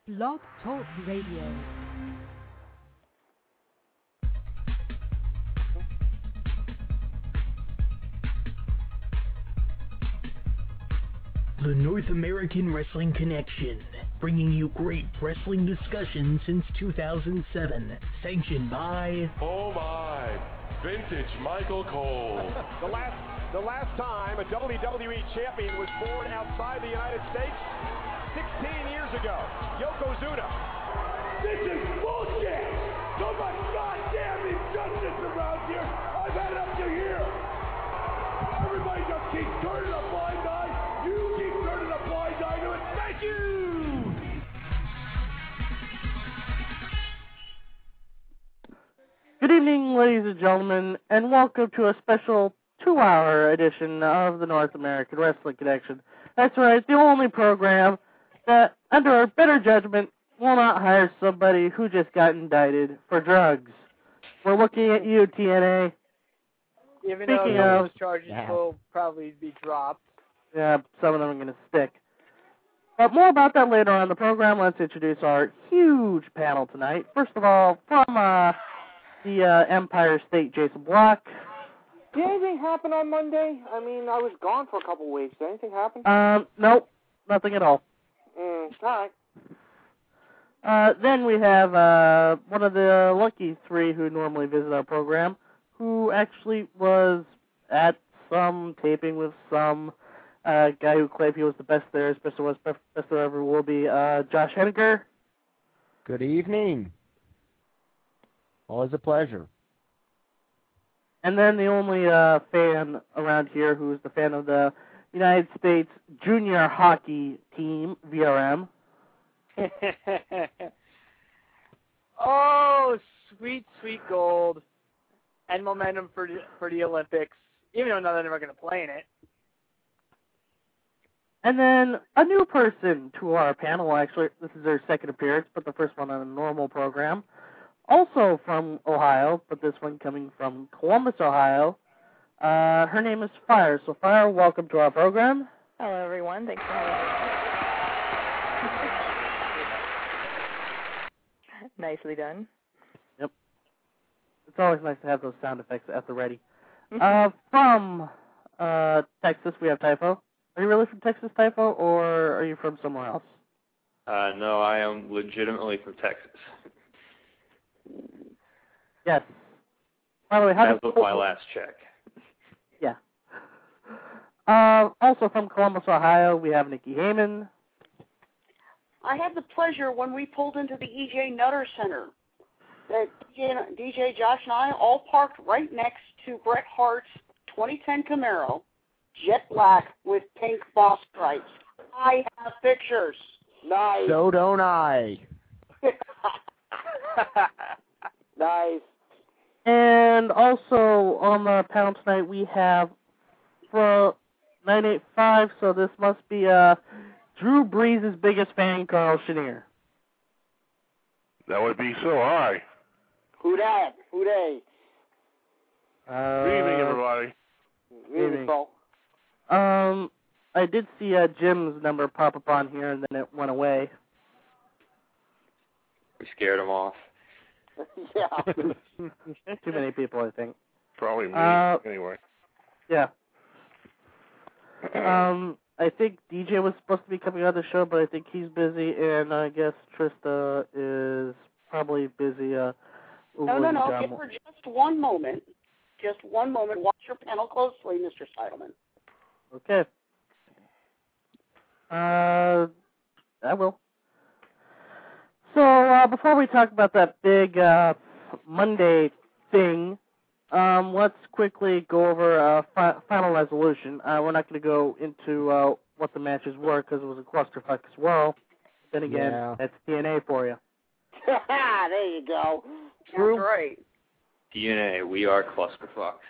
Blog Talk Radio. The North American Wrestling Connection, bringing you great wrestling discussion since 2007, sanctioned by... Oh my, vintage Michael Cole. The last time a WWE champion was born outside the United States, 16 years ago, Yokozuna. This is bullshit! So much goddamn injustice around here, I've had it up to here! Everybody just keeps turning a blind eye, you keep turning a blind eye to it, thank you! Good evening, ladies and gentlemen, and welcome to a special 2-hour edition of the North American Wrestling Connection. That's right, the only program that, under our better judgment, will not hire somebody who just got indicted for drugs. We're looking at you, TNA. Even though those charges will probably be dropped. Yeah, some of them are going to stick. But more about that later on in the program. Let's introduce our huge panel tonight. First of all, from the Empire State, Jason Block. Did anything happen on Monday? I mean, I was gone for a couple weeks. Did anything happen? Nope. Nothing at all. All right. Then we have one of the lucky three who normally visit our program, who actually was at some taping with some guy who claimed he was the best there is, best there ever will be, Josh Henniger. Good evening. Always a pleasure. And then the only fan around here who's the fan of the United States Junior Hockey Team, VRM. Oh, sweet, sweet gold and momentum for the Olympics, even though none of them are going to play in it. And then a new person to our panel, actually. This is her second appearance, but the first one on a normal program. Also from Ohio, but this one coming from Columbus, Ohio. Her name is Fire. So, Fire, welcome to our program. Hello, everyone. Thanks for having me. Nicely done. Yep. It's always nice to have those sound effects at the ready. From Texas, we have Typho. Are you really from Texas, Typho, or are you from somewhere else? No, I am legitimately from Texas. Yes. By the way, that was my last check. Yeah. Also from Columbus, Ohio, we have Nikki Heyman. I had the pleasure when we pulled into the EJ Nutter Center that DJ Josh and I all parked right next to Bret Hart's 2010 Camaro, jet black with pink boss stripes. I have pictures. Nice. So don't I. Nice. And also on the panel tonight we have for 985, so this must be Drew Brees' biggest fan, Carl Chenier. That would be so high. Who dat? Who they? Good evening, everybody. Beautiful. I did see Jim's number pop up on here, and then it went away. We scared him off. Yeah. Too many people, I think. Probably me, anyway. Yeah. I think DJ was supposed to be coming on the show, but I think he's busy, and I guess Trista is probably busy. No. Give her just one moment. Just one moment. Watch your panel closely, Mr. Seidelman. Okay. I will. So, before we talk about that big Monday thing, let's quickly go over a final resolution. We're not going to go into what the matches were because it was a clusterfuck as well. Then again, That's TNA for you. There you go. True. That's right. TNA, we are clusterfucks.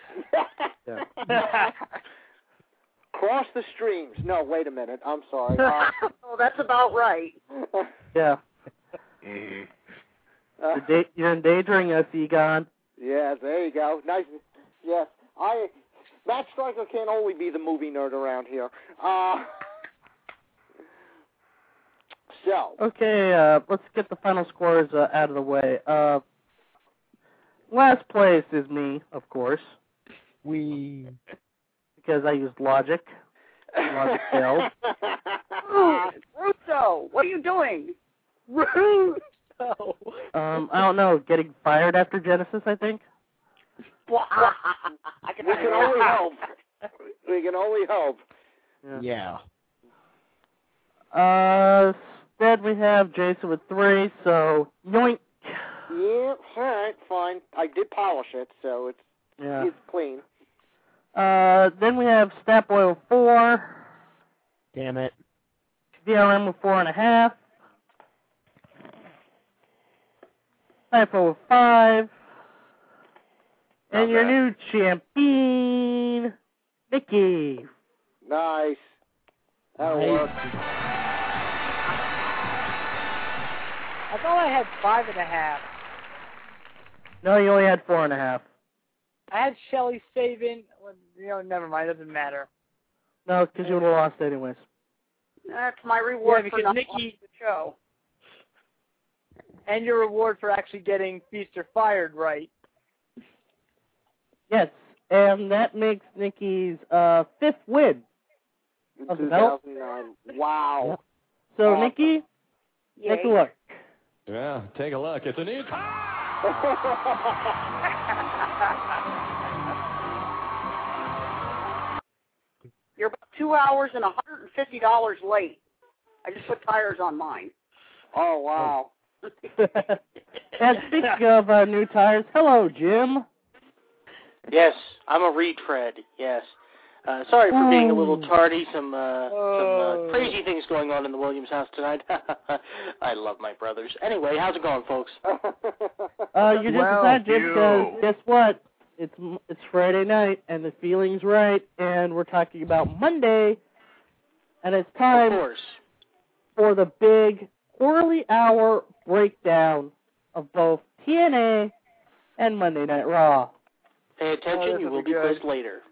Cross the streams. No, wait a minute. I'm sorry. Oh, that's about right. Yeah. Mm-hmm. You're endangering us, Egon. Yeah, there you go. Nice. Yes. Matt Striker can't only be the movie nerd around here. So. Okay, let's get the final scores out of the way. Last place is me, of course. Because I used logic. Logic failed. Russo, what are you doing? Russo. I don't know. Getting fired after Genesis, I think. We can only hope. We can only hope. Yeah. Instead we have Jason with 3, so yoink. Yeah, all right, fine. I did polish it, so it's clean. Then we have Statboy with 4. Damn it. DRM with 4.5. Typho with 5. And your new champion, Nikki. Nice. That'll work. I thought I had 5.5. No, you only had 4.5. I had Shelly Sabin. Well, never mind. It doesn't matter. No, because you would have lost anyways. That's my reward for not Nikki, watching the show. And your reward for actually getting Feast or Fired right. Yes, and that makes Nikki's 5th win. In 2009. Wow. So, awesome. Nikki, take a look. Yeah, take a look. It's a new You're about 2 hours and $150 late. I just put tires on mine. Oh, wow. And speaking of new tires, hello, Jim. Yes, I'm a retread, yes. Sorry for being a little tardy. Some crazy things going on in the Williams house tonight. I love my brothers. Anyway, how's it going, folks? You just decided, Jim, because guess what? It's Friday night, and the feeling's right, and we're talking about Monday, and it's time for the big quarterly hour breakdown of both TNA and Monday Night Raw. Pay attention, you will be quizzed later.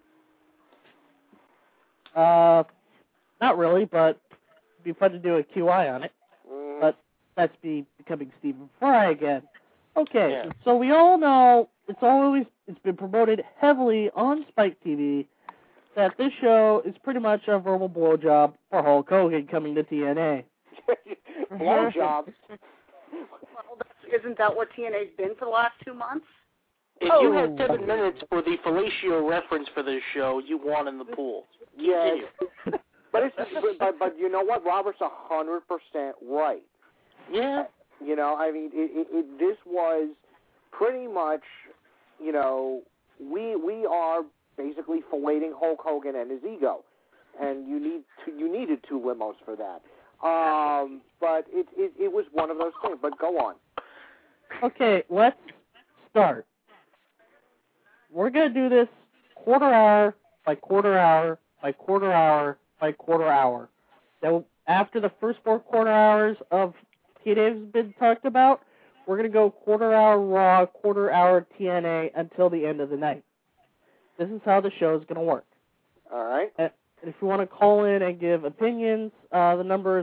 Not really, but it'd be fun to do a QI on it. But that's becoming Stephen Fry again. Okay, so we all know it's been promoted heavily on Spike TV that this show is pretty much a verbal blowjob for Hulk Hogan coming to TNA. Blowjobs? Well, isn't that what TNA's been for the last 2 months? If you had 7 minutes for the fellatio reference for this show, you won in the pool. Yes. but you know what? Robert's 100% right. Yeah. You know, I mean, this was pretty much, you know, we are basically filleting Hulk Hogan and his ego, and you needed 2 limos for that. But it was one of those things. But go on. Okay, let's start. We're going to do this quarter hour by quarter hour by quarter hour by quarter hour. So after the first 4 quarter hours of TNA has been talked about, we're going to go quarter hour Raw, quarter hour TNA until the end of the night. This is how the show is going to work. All right. And if you want to call in and give opinions, the number is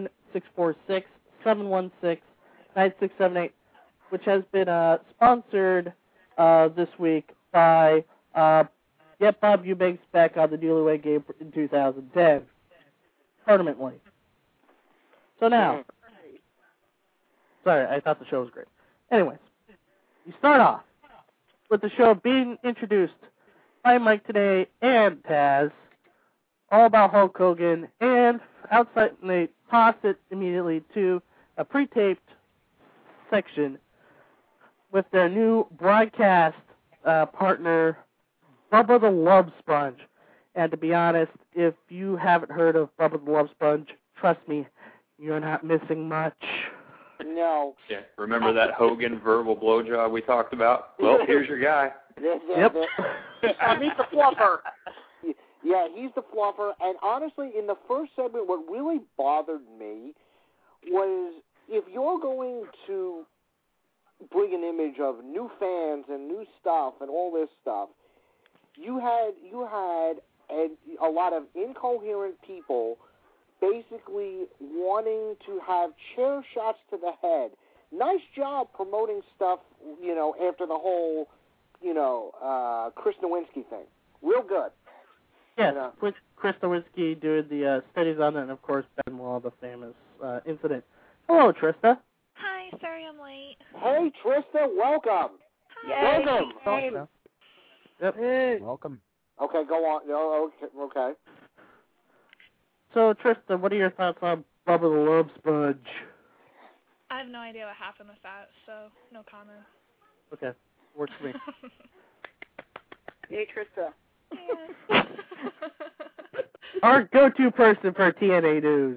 1-646-716-9678, which has been sponsored this week by Get Bob Eubanks back on the Newlywed Game in 2010, permanently. So now, sorry, I thought the show was great. Anyways, you start off with the show being introduced by Mike Tenay and Taz, all about Hulk Hogan, and outside they toss it immediately to a pre-taped section with their new broadcast partner, Bubba the Love Sponge. And to be honest, if you haven't heard of Bubba the Love Sponge, trust me, you're not missing much. No. Yeah, remember that Hogan verbal blowjob we talked about? Well, here's your guy. Yep. Meet the fluffer. Yeah, he's the fluffer. And honestly, in the first segment, what really bothered me was if you're going to bring an image of new fans and new stuff and all this stuff, you had a lot of incoherent people basically wanting to have chair shots to the head. Nice job promoting stuff, after the whole, Chris Nowinski thing. Real good. Yes, with Chris Nowinski doing the studies on it, and of course Benoit, the famous incident. Hello, Trista. Hi, sorry I'm late. Hey, Trista, welcome. Yay. Welcome. Yep. Hey. Welcome. Okay, go on. No, okay. So, Trista, what are your thoughts on Bubba the Love Sponge? I have no idea what happened with that, so no comment. Okay, works for me. Hey, Trista. Yeah. Our go-to person for TNA news.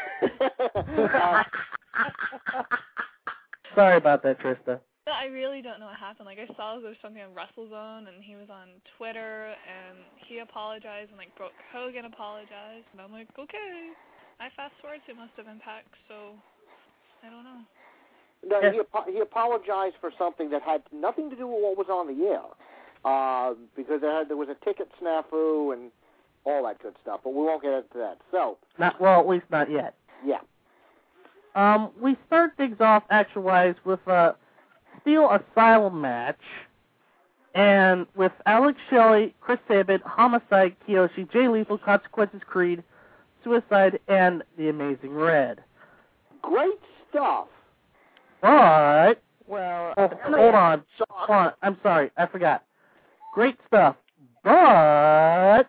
Sorry about that, Trista. No, I really don't know what happened. Like, I saw there was something on WrestleZone, and he was on Twitter, and he apologized, and, like, Brooke Hogan apologized, and I'm like, okay. I fast-forwarded to Most of Impact, so I don't know. No, he apologized for something that had nothing to do with what was on the air, because there was a ticket snafu and all that good stuff, but we won't get into that. So, at least not yet. Yeah. We start things off action-wise with a Steel Asylum match, and with Alex Shelley, Chris Sabin, Homicide, Kiyoshi, Jay Lethal, Consequences, Creed, Suicide, and The Amazing Red. Great stuff. But well, hold on. I'm sorry, I forgot. Great stuff, but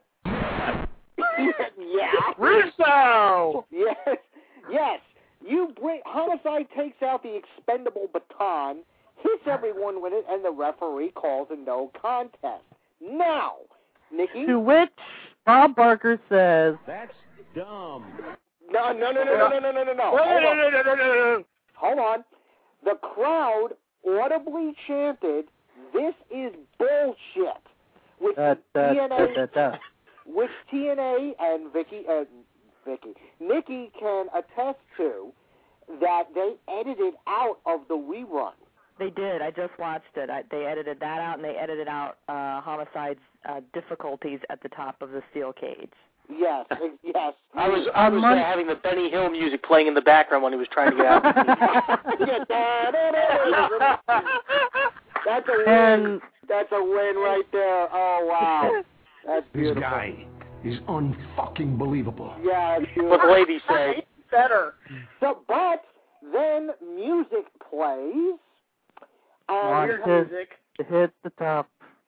yeah, Russo. Yes. Homicide takes out the expendable baton, hits everyone with it, and the referee calls a no contest. Now, Nikki. To which Bob Barker says, "That's dumb." No. Hold on. The crowd audibly chanted, "This is bullshit," which TNA and Nikki can attest to, that they edited out of the rerun. They did. I just watched it. They edited that out, and they edited out Homicide's difficulties at the top of the steel cage. Yes. I was having the Benny Hill music playing in the background when he was trying to get out. That's a win. That's a win right there. Oh, wow. That's beautiful. This guy is unfucking believable. Yeah, what the ladies say. Better. So, but then music plays. music. Hit the top.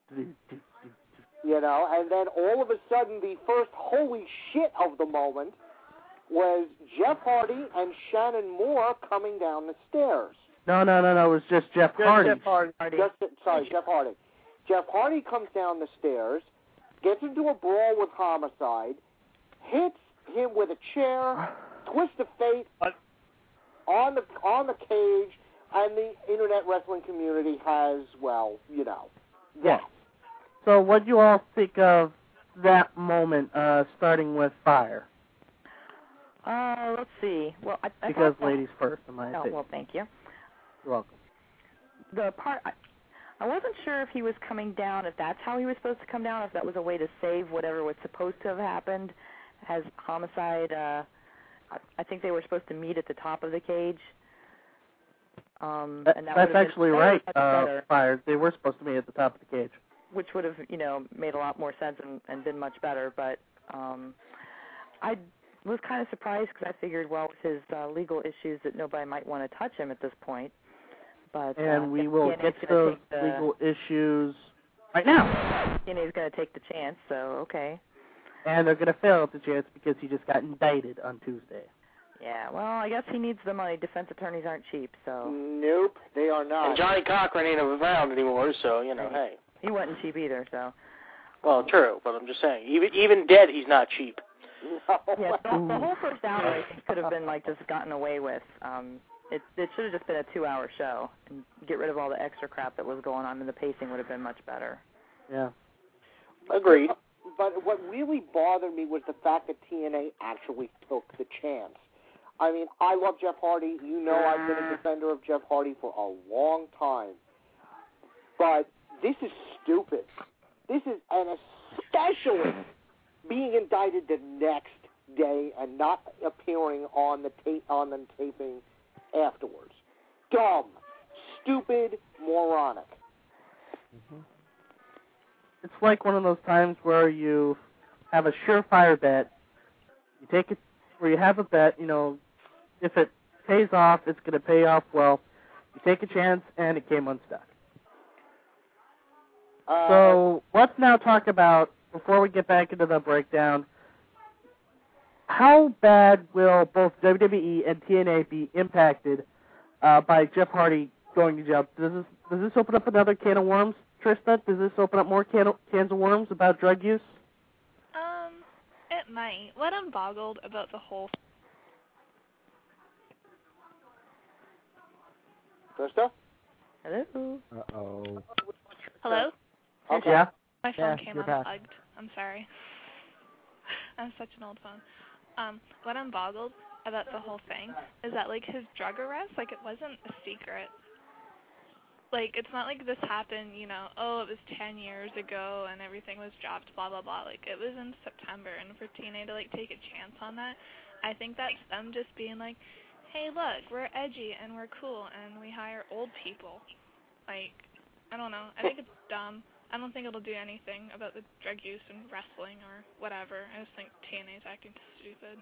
And then all of a sudden, the first holy shit of the moment was Jeff Hardy and Shannon Moore coming down the stairs. No, it was just Jeff Hardy. Jeff Hardy. Jeff Hardy comes down the stairs, gets into a brawl with Homicide, hits him with a chair, twist of fate on the cage, and the internet wrestling community has, Yeah. So what do you all think of that moment, starting with Fire? Let's see. Well, because ladies first, in my opinion. Well, thank you. You're welcome. The part I wasn't sure if he was coming down, if that's how he was supposed to come down, if that was a way to save whatever was supposed to have happened. As Homicide, I think they were supposed to meet at the top of the cage. And that's actually right, Fire. They were supposed to meet at the top of the cage. Which would have, made a lot more sense and been much better. But I was kind of surprised because I figured, with his legal issues, that nobody might want to touch him at this point. But and we will get to those legal issues right now. TNA's going to take the chance, so okay. And they're going to fail at the chance because he just got indicted on Tuesday. Yeah, well, I guess he needs the money. Defense attorneys aren't cheap, so. Nope, they are not. And Johnny Cochran ain't around anymore, so, hey. He wasn't cheap either, so. Well, true, but I'm just saying, even dead, he's not cheap. Yeah, the whole first hour, I think, could have been, just gotten away with. It should have just been a 2-hour show, and get rid of all the extra crap that was going on, and the pacing would have been much better. Yeah. Agreed. But what really bothered me was the fact that TNA actually took the chance. I mean, I love Jeff Hardy. You know I've been a defender of Jeff Hardy for a long time. But this is stupid. And especially being indicted the next day and not appearing on the taping afterwards. Dumb, stupid, moronic. Mm-hmm. It's like one of those times where you have a surefire bet. You take it where you have a bet, you know, if it pays off, it's going to pay off well. You take a chance, and it came unstuck. So let's now talk about, before we get back into the breakdown, how bad will both WWE and TNA be impacted by Jeff Hardy going to jail? Does this open up another can of worms, Trista? Does this open up more cans of worms about drug use? It might. What I'm boggled about the whole... Trista? Hello? Uh-oh. Hello? Okay. Yeah. My phone Yeah, came you're back. unplugged. I'm sorry. I'm such an old phone. What I'm boggled about the whole thing is that, like, his drug arrest, like, it wasn't a secret. Like, it's not like this happened, you know, oh, it was 10 years ago and everything was dropped, blah, blah, blah. Like, it was in September, and for TNA to, like, take a chance on that, I think that's them just being like, hey, look, we're edgy and we're cool and we hire old people. Like, I don't know. I think it's dumb. I don't think it'll do anything about the drug use in wrestling or whatever. I just think TNA's acting stupid.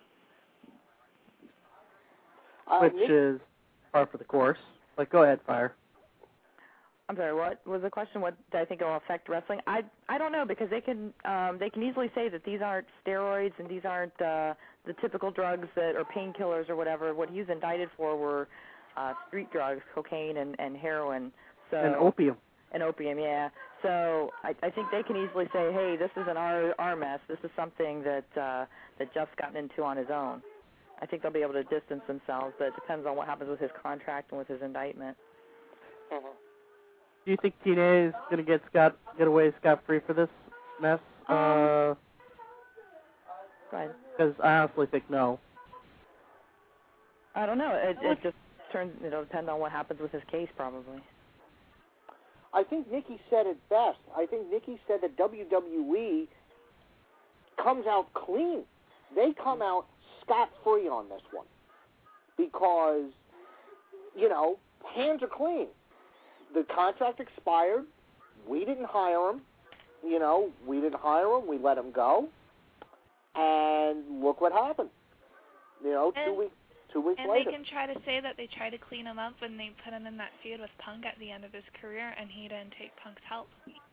Which is par for the course. Like, go ahead, Fire. I'm sorry, what was the question? What do I think it will affect wrestling? I don't know, because they can easily say that these aren't steroids and these aren't the typical drugs that or painkillers or whatever. What he's indicted for were street drugs, cocaine and heroin. So And opium. And opium, yeah. So I think they can easily say, hey, this isn't our mess. This is something that Jeff's gotten into on his own. I think they'll be able to distance themselves, but it depends on what happens with his contract and with his indictment. Mm-hmm. Do you think TNA is going to get away scot-free for this mess? Go ahead. Because I honestly think no. I don't know. It just it'll depend on what happens with his case, probably. I think Nikki said it best. I think Nikki said that WWE comes out clean. They come out scot-free on this one because, you know, hands are clean. The contract expired. We didn't hire him. You know, we didn't hire him. We let him go. And look what happened. You know, two weeks and later. they can try to say that they try to clean him up when they put him in that feud with Punk at the end of his career, and he didn't take Punk's help.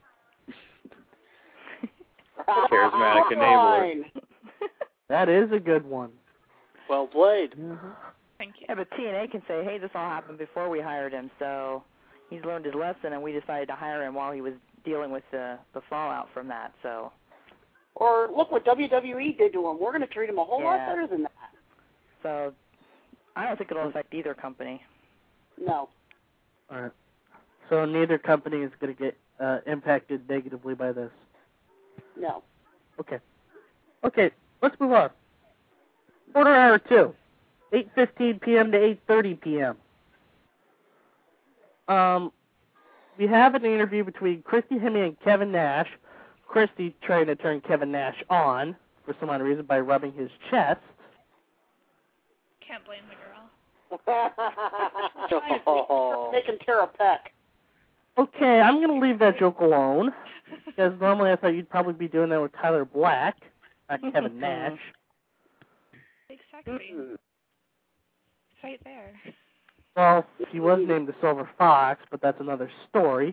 Charismatic enabler. That is a good one. Well played. Mm-hmm. Thank you. Yeah, but TNA can say, hey, this all happened before we hired him, so he's learned his lesson, and we decided to hire him while he was dealing with the fallout from that. So. Or look what WWE did to him. We're going to treat him a whole lot better than that. So I don't think it'll affect either company. No. All right. So neither company is going to get impacted negatively by this? No. Okay. Okay, let's move on. Quarter hour 2, 8:15 p.m. to 8:30 p.m. We have an interview between Christy Hemme and Kevin Nash. Christy trying to turn Kevin Nash on for some odd reason by rubbing his chest. Can't blame the girl. Making Tara Peck. Okay, I'm going to leave that joke alone, because normally I thought you'd probably be doing that with Tyler Black, not Kevin Nash. Big sexy. It's right there. Well, he was named the Silver Fox, but that's another story.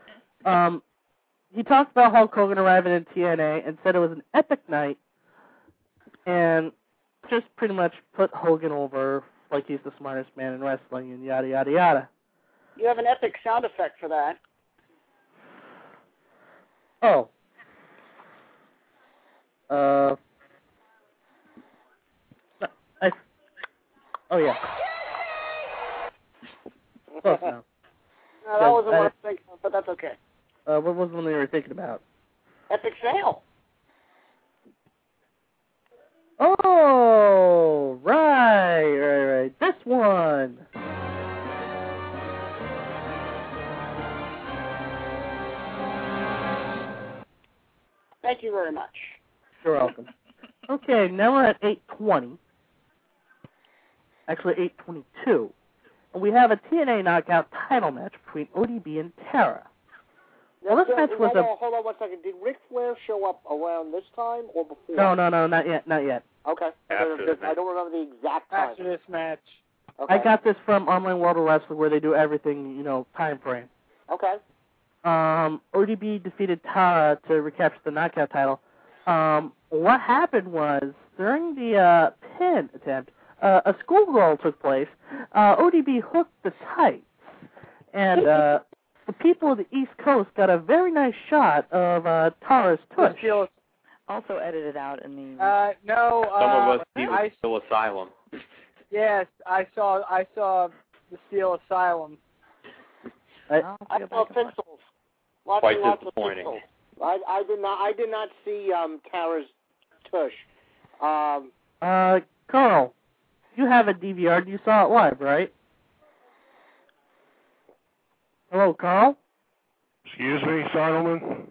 He talked about Hulk Hogan arriving in TNA and said it was an epic night, and just pretty much put Hogan over like he's the smartest man in wrestling and yada, yada, yada. You have an epic sound effect for that. Oh. Oh, yeah. Close now. No, that wasn't what I was thinking of, but that's okay. What was the one you were thinking about? Epic fail. Oh, right. This one. Thank you very much. You're welcome. Okay, now we're at 8:20. Actually, 8:22. And we have a TNA Knockout title match between ODB and Tara. Well, this match was Hold on 1 second. Did Ric Flair show up around this time or before? No, not yet. Okay. I don't remember the exact time. After this match. Okay. I got this from Online World of Wrestling, where they do everything, time frame. Okay. ODB defeated Tara to recapture the Knockout title. What happened was, during the pin attempt, a schoolgirl took place. ODB hooked the tights, and the people of the East Coast got a very nice shot of Tara's tush. Also edited out in the... No. Some of us see the Steel Asylum. Yes, I saw the Steel Asylum. I saw pixels. Quite Lots disappointing. of pixels. I did not see Tara's tush. Carl, you have a DVR. You saw it live, right? Hello, Carl? Excuse me, Solomon?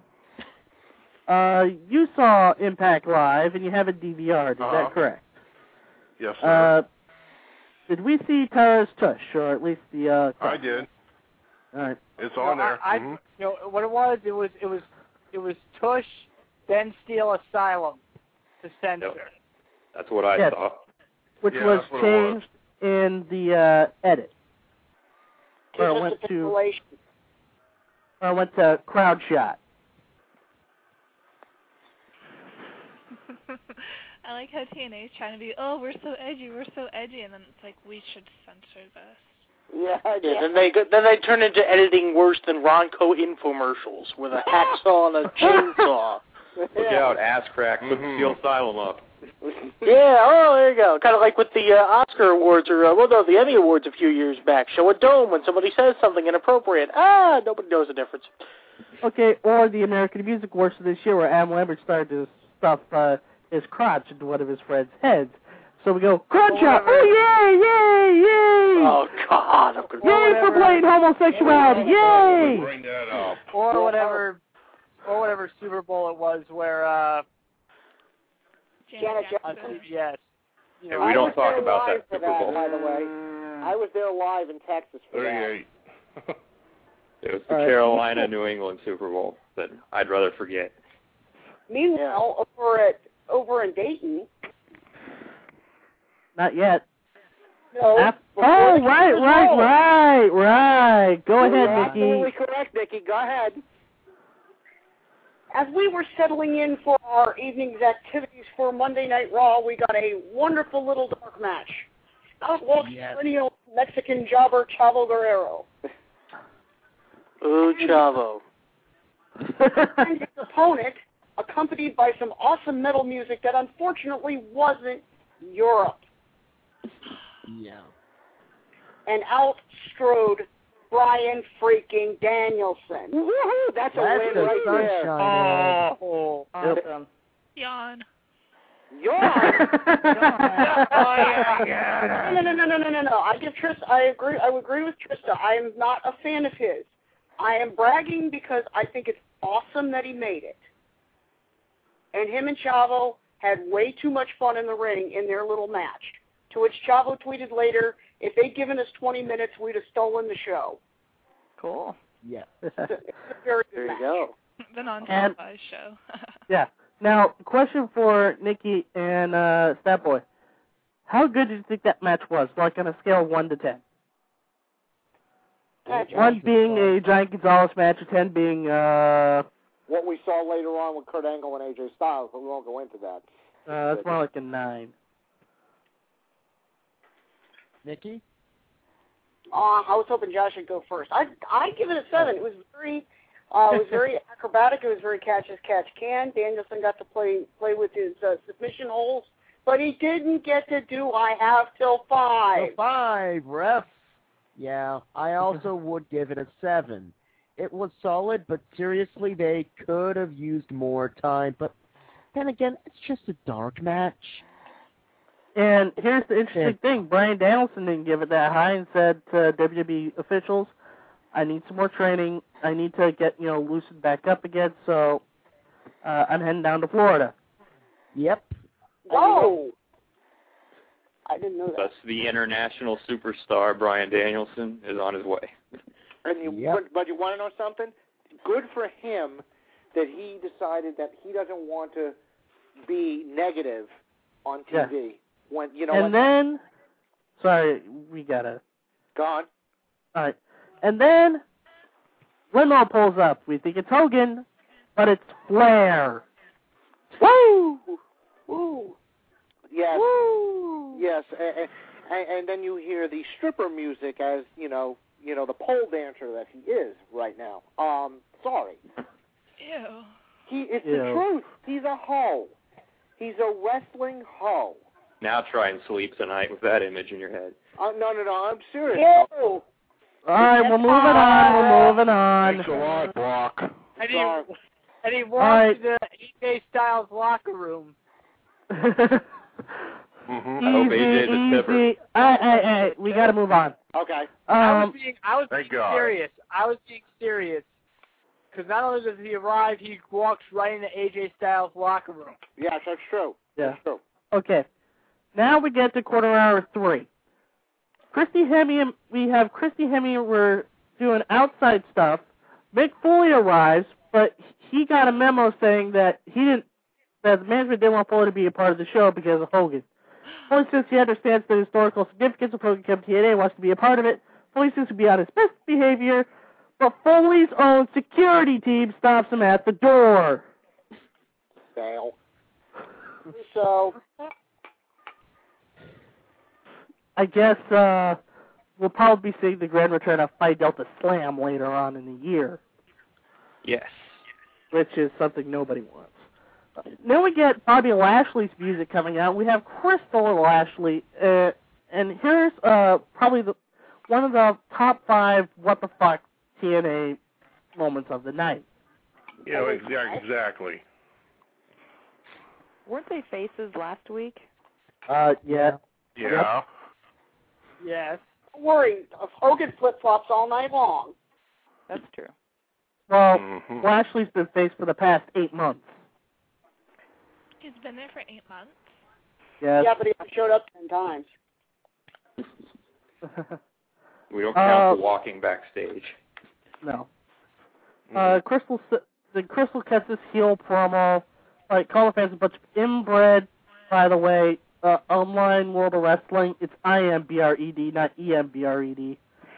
You saw Impact Live, and you have a DVR. Is that correct? Yes, sir. Did we see Tara's tush, or at least the... I did. All right. It's on there. What it was tush, then Steel Asylum to censor. Yep. That's what I saw. Which was changed in the edit. Where it went to crowd shot. I like how TNA is trying to be, we're so edgy, and then it's like, we should censor this. Yeah. Then they turn into editing worse than Ronco infomercials with a hacksaw and a chainsaw. Look out, ass crack, put the Steel Asylum up. Yeah, there you go. Kind of like with the Oscar Awards, or, the Emmy Awards a few years back. Show a dome when somebody says something inappropriate. Nobody knows the difference. Okay, or the American Music Awards this year, where Adam Lambert started to stuff his crotch into one of his friends' heads. So we go, crotch shot! Oh, yay! Oh, God. Yay for blatant homosexuality! Yay! Bring that up. Or whatever Super Bowl it was where, Janet Jackson. Yes. And we don't talk about that Super Bowl. By the way, I was there live in Texas for 38. that. It was the Carolina, New England Super Bowl that I'd rather forget. Meanwhile, over in Dayton. Not yet. No. Right. Go ahead, Nikki. Absolutely correct, Nikki. Go ahead. As we were settling in for our evening's activities for Monday Night Raw, we got a wonderful little dark match. Out walks perennial Mexican jobber Chavo Guerrero. Ooh, Chavo. And his opponent, accompanied by some awesome metal music that unfortunately wasn't Europe. Yeah. And out strode Brian freaking Danielson. Woohoo! That's a win right there. Oh, awesome. Yawn. Yawn. No. I would agree with Trista. I am not a fan of his. I am bragging because I think it's awesome that he made it. And him and Chavo had way too much fun in the ring in their little match. To which Chavo tweeted later, if they'd given us 20 minutes, we'd have stolen the show. Cool. Yeah. It's a very good There you match. go. The non-televised show. Yeah. Now, question for Nikki and Statboy. How good did you think that match was, like on a scale of 1 to 10? 1 being a Giant Gonzalez match, 10 being... what we saw later on with Kurt Angle and AJ Styles, but we won't go into that. that's more like a 9. Nikki? I was hoping Josh would go first. I'd give it a 7. It was very acrobatic. It was very catch as catch can. Danielson got to play with his submission holes, but he didn't get to do I have till 5. Till 5, ref. Yeah, I also would give it a 7. It was solid, but seriously, they could have used more time. But then again, it's just a dark match. And here's the interesting thing. Brian Danielson didn't give it that high and said to WWE officials, I need some more training. I need to get, loosened back up again, so I'm heading down to Florida. Yep. Whoa! I didn't know that. Thus, the international superstar Bryan Danielson is on his way. And but you want to know something? Good for him that he decided that he doesn't want to be negative on TV. Yeah. Then, sorry, we gotta. Go on. All right, and then limo pulls up. We think it's Hogan, but it's Flair. Woo! Woo! Yes. Woo! Yes, and then you hear the stripper music as the pole dancer that he is right now. Sorry. Ew. It's the truth. He's a hoe. He's a wrestling hoe. Now try and sleep tonight with that image in your head. No, I'm serious. Ew. All right, we're moving on. Thanks a lot, Brock. And he walked to the AJ Styles locker room. I hope AJ's a tipper. Hey, we got to move on. Okay. I was being serious. I was being serious. Because not only does he arrive, he walks right into AJ Styles' locker room. Yes, that's true. Yeah. That's true. Okay. Now we get to quarter hour 3. We have Christy Hemme. We're doing outside stuff. Mick Foley arrives, but he got a memo saying that that the management didn't want Foley to be a part of the show because of Hogan. Foley says he understands the historical significance of Hogan Cup TNA, wants to be a part of it. Foley seems to be on his best behavior, but Foley's own security team stops him at the door. Fail. So, I guess we'll probably be seeing the grand return of Phi Delta Slam later on in the year. Yes. Which is something nobody wants. Then we get Bobby Lashley's music coming out. We have Crystal Lashley, and here's probably one of the top 5 what the fuck TNA moments of the night. Yeah, exactly. Weren't they faces last week? Yeah. Yeah. Yep. Yes. Don't worry, Hogan flip-flops all night long. That's true. Well, Lashley's been face for the past 8 months. He's been there for 8 months? Yes. Yeah, but he showed up 10 times. We don't count the walking backstage. No. Crystal cuts this heel promo. Like, call the fans a bunch of inbred, by the way. Online World of Wrestling, it's IMBRED, not EMBRED.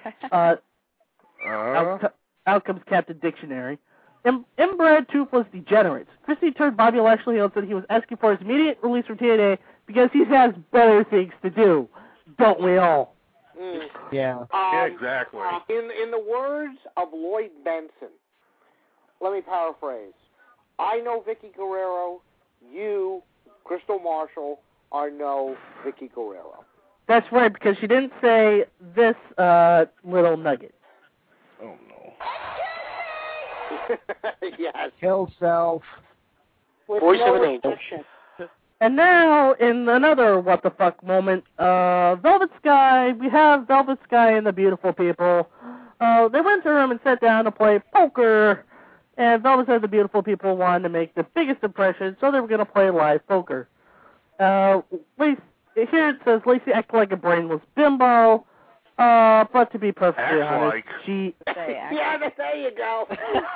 Out comes Captain Dictionary. Inbred toothless degenerates. Christy turned Bobby Lashley heel and said he was asking for his immediate release from TNA because he has better things to do. Don't we all? Yeah. Exactly. In the words of Lloyd Benson, let me paraphrase. I know Vicky Guerrero. You, Crystal Marshall, are no Vicky Guerrero. That's right, because she didn't say this little nugget. Oh, no. Yes. Kill self. Voice of an angel. And now, in another what the fuck moment, Velvet Sky, we have Velvet Sky and the Beautiful People. They went to her room and sat down to play poker, and Velvet said the Beautiful People wanted to make the biggest impression, so they were going to play live poker. Here it says, Lacey acted like a brainless bimbo, but to be perfectly honest, she... Yeah, there you go.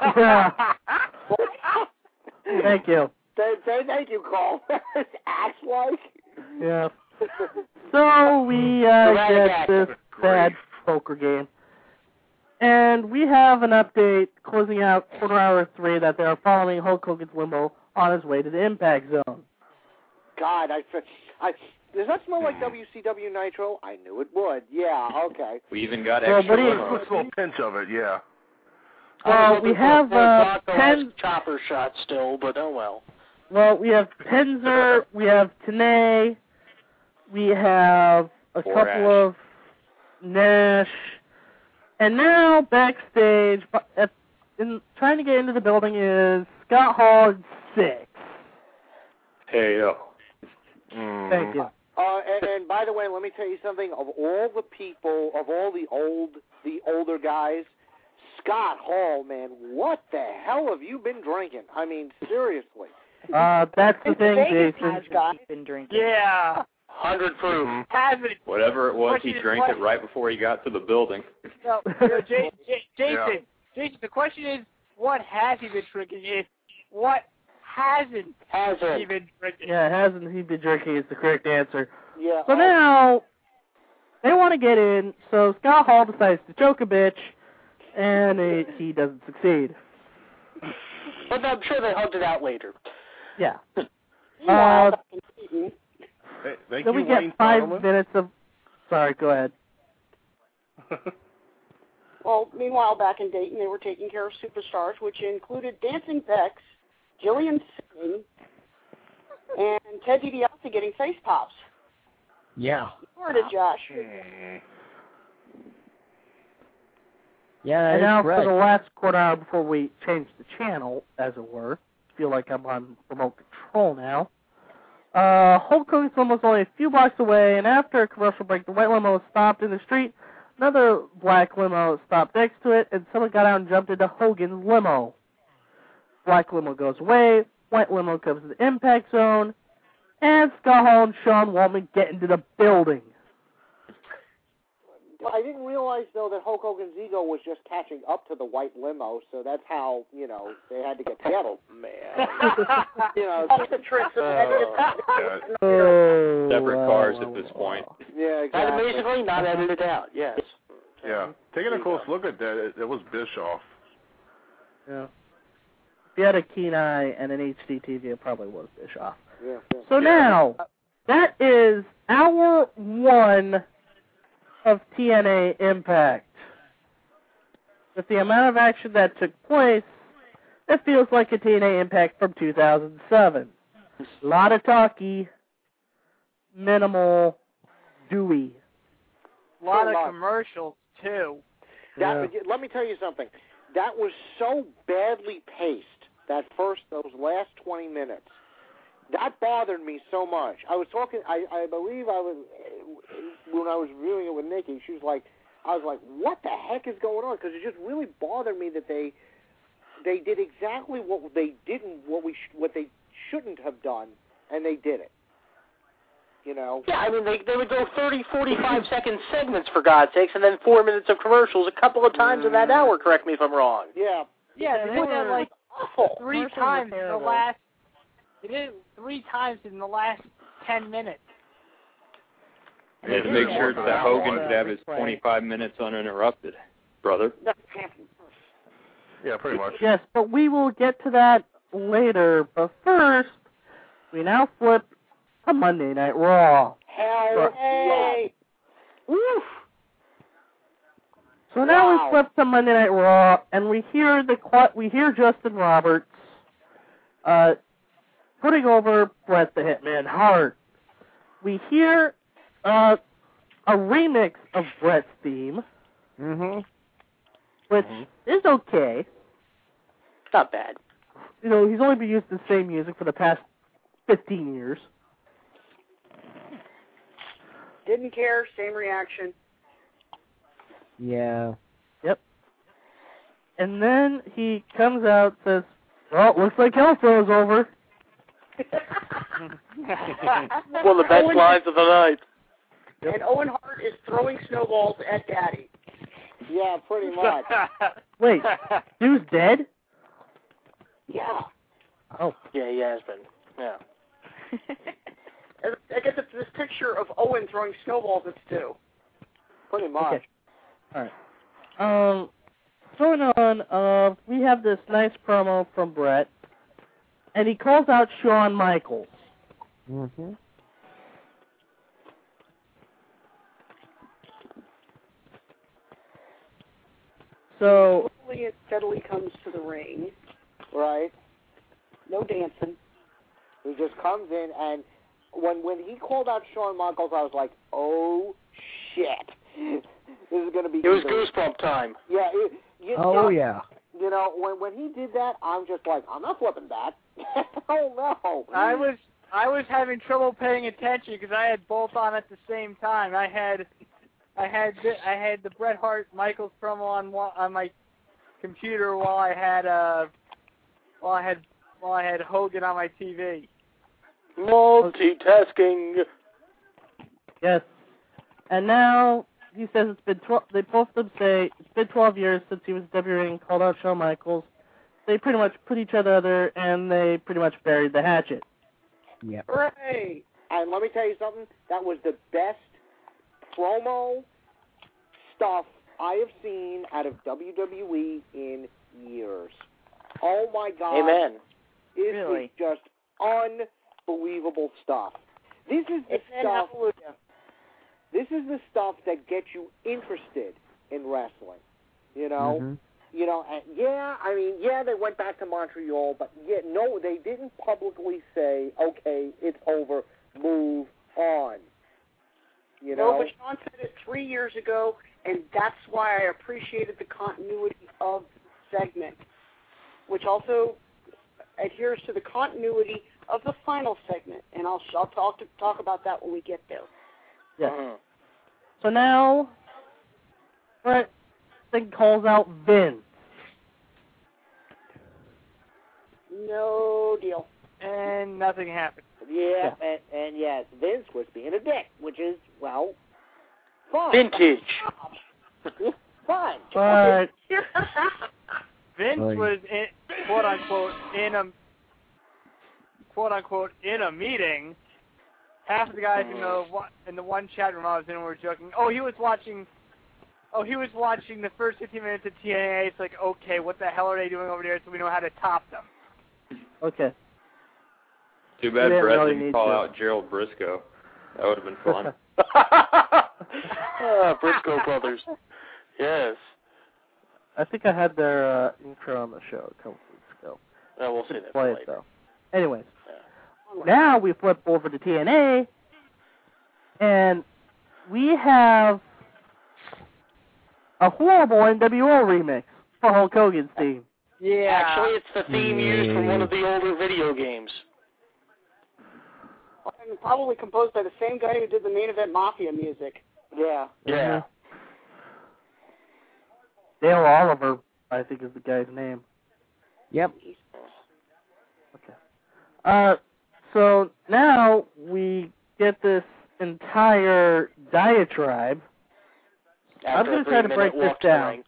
Thank you. Thank you, Cole. Acts like. Yeah. So we get this bad poker game. And we have an update closing out quarter hour 3 that they are following Hulk Hogan's limo on his way to the Impact Zone. God, does that smell like WCW Nitro? I knew it would. Yeah, okay. We even got extra Let's a little pinch of it, yeah. Well, we have Pens chopper shot still, but oh well. Well, we have Penzer, we have Tenay, we have a couple of Nash, and now backstage, trying to get into the building is Scott Hall and 6. Hey, yo. Thank you. And by the way, let me tell you something. Of all the people, of all the older guys, Scott Hall, man, what the hell have you been drinking? I mean, seriously. That's the thing, Jason. Has been drinking. Yeah. 100 proof. Has it? Whatever it was, Question he is drank what- it right before he got to the building. No, Jason, the question is, what has he been drinking? What hasn't he been drinking? Yeah, hasn't he been drinking is the correct answer. Yeah. So now, they want to get in, so Scott Hall decides to choke a bitch, and he doesn't succeed. But I'm sure they hugged it out later. Yeah. Thank so you, we get Wayne 5 Solomon. minutes of... Sorry, go ahead. Well, meanwhile, back in Dayton, they were taking care of superstars, which included Dancing Bex, Jillian singing, and Ted DiBiase getting face pops. Yeah. You heard it, Josh. Yeah, And now correct. for the last quarter hour before we change the channel, as it were, feel like I'm on remote control now. Hulk Hogan's limo was only a few blocks away, and after a commercial break, the white limo was stopped in the street. Another black limo stopped next to it, and someone got out and jumped into Hogan's limo. Black limo goes away, white limo comes to the impact zone, and Scott Hall and Sean Waltman get into the building. I didn't realize, though, that Hulk Hogan's ego was just catching up to the white limo, so that's how, they had to get together. Man. That's the trick. Separate cars at this point. Yeah, That exactly. amazingly not edited out, yes. Yeah. Taking a close look at that, it was Bischoff. Yeah. If you had a keen eye and an HD TV, it probably was Bischoff. Yeah. So now, that is hour 1 of TNA Impact. With the amount of action that took place, it feels like a TNA Impact from 2007. A lot of talky, minimal, dewy. A lot of commercials, too. Let me tell you something. That was so badly paced, those last 20 minutes. That bothered me so much. I was talking, I believe when I was reviewing it with Nikki, I was like, what the heck is going on? Because it just really bothered me that they did exactly what they shouldn't have done, and they did it. Yeah, I mean, they would go 30, 45-second segments, for God's sakes, and then 4 minutes of commercials a couple of times in that hour, correct me if I'm wrong. Yeah. Yeah, they did that like awful. 3 times in the last... They did it 3 times in the last 10 minutes. They had to make sure that Hogan could have his 25 minutes uninterrupted, brother. Yeah, pretty much. Yes, but we will get to that later. But first, we now flip to Monday Night Raw. Hell hey! Woof! So now we flip to Monday Night Raw, and we hear Justin Roberts putting over Bret the Hitman Hart. We hear a remix of Bret's theme, which is okay. Not bad. He's only been using the same music for the past 15 years. Didn't care, same reaction. Yeah. Yep. And then he comes out and says, well, looks like Hell Throw's over. One of the best lines of the night. And Owen Hart is throwing snowballs at Daddy. Yeah, pretty much. Wait, dude's dead? Yeah. Oh. Yeah, he has been. Yeah. I get this picture of Owen throwing snowballs at Stu. Pretty much. Okay. All right. Going on, we have this nice promo from Bret, and he calls out Shawn Michaels. So Slowly and steadily comes to the ring. Right. No dancing. He just comes in, and when he called out Shawn Michaels, I was like, oh, shit. This is going to be... It was goosebump time. Yeah. Yeah. When he did that, I'm just like, I'm not flipping back. Oh, no. I was having trouble paying attention because I had both on at the same time. I had the Bret Hart Michaels promo on my computer while I had while I had Hogan on my TV. Multitasking. Yes. And now he says it's been they both of them say it's been 12 years since he was debuting and called out Shawn Michaels. They pretty much put each other and they pretty much buried the hatchet. Yep. Hooray! And let me tell you something. That was the best promo stuff I have seen out of WWE in years. Oh my God! Amen. It Really? was just unbelievable stuff. This is the stuff. This is the stuff that gets you interested in wrestling. You know. Mm-hmm. You know, and they went back to Montreal, but no, they didn't publicly say, okay, it's over, move on. You know? No, but Sean said it 3 years ago, and that's why I appreciated the continuity of the segment, which also adheres to the continuity of the final segment, and I'll talk about that when we get there. Yeah. So now, Brett then calls out Vince. No deal. And nothing happened. Yeah. And yes, Vince was being a dick, which is, well, fun. Vintage. Fun. But Vince was in, quote unquote in a meeting. Half of the guys in the one chat room I was in were joking. He was watching the first 15 minutes of TNA. It's like, okay, what the hell are they doing over there so we know how to top them? Okay. Too bad didn't Brett really didn't need call to. out Gerald Briscoe. That would have been fun. Briscoe brothers. Yes. I think I had their intro on the show a couple weeks ago. We'll see that Play later. it, though. Anyways. Yeah. Now we flip over to TNA, and we have a horrible NWO remix for Hulk Hogan's theme. Yeah. Actually, it's the theme used from one of the older video games. And probably composed by the same guy who did the Main Event Mafia music. Yeah. Yeah. Dale Oliver, I think, is the guy's name. Yep. Okay. So now we get this entire diatribe. I'm going to try to break this down.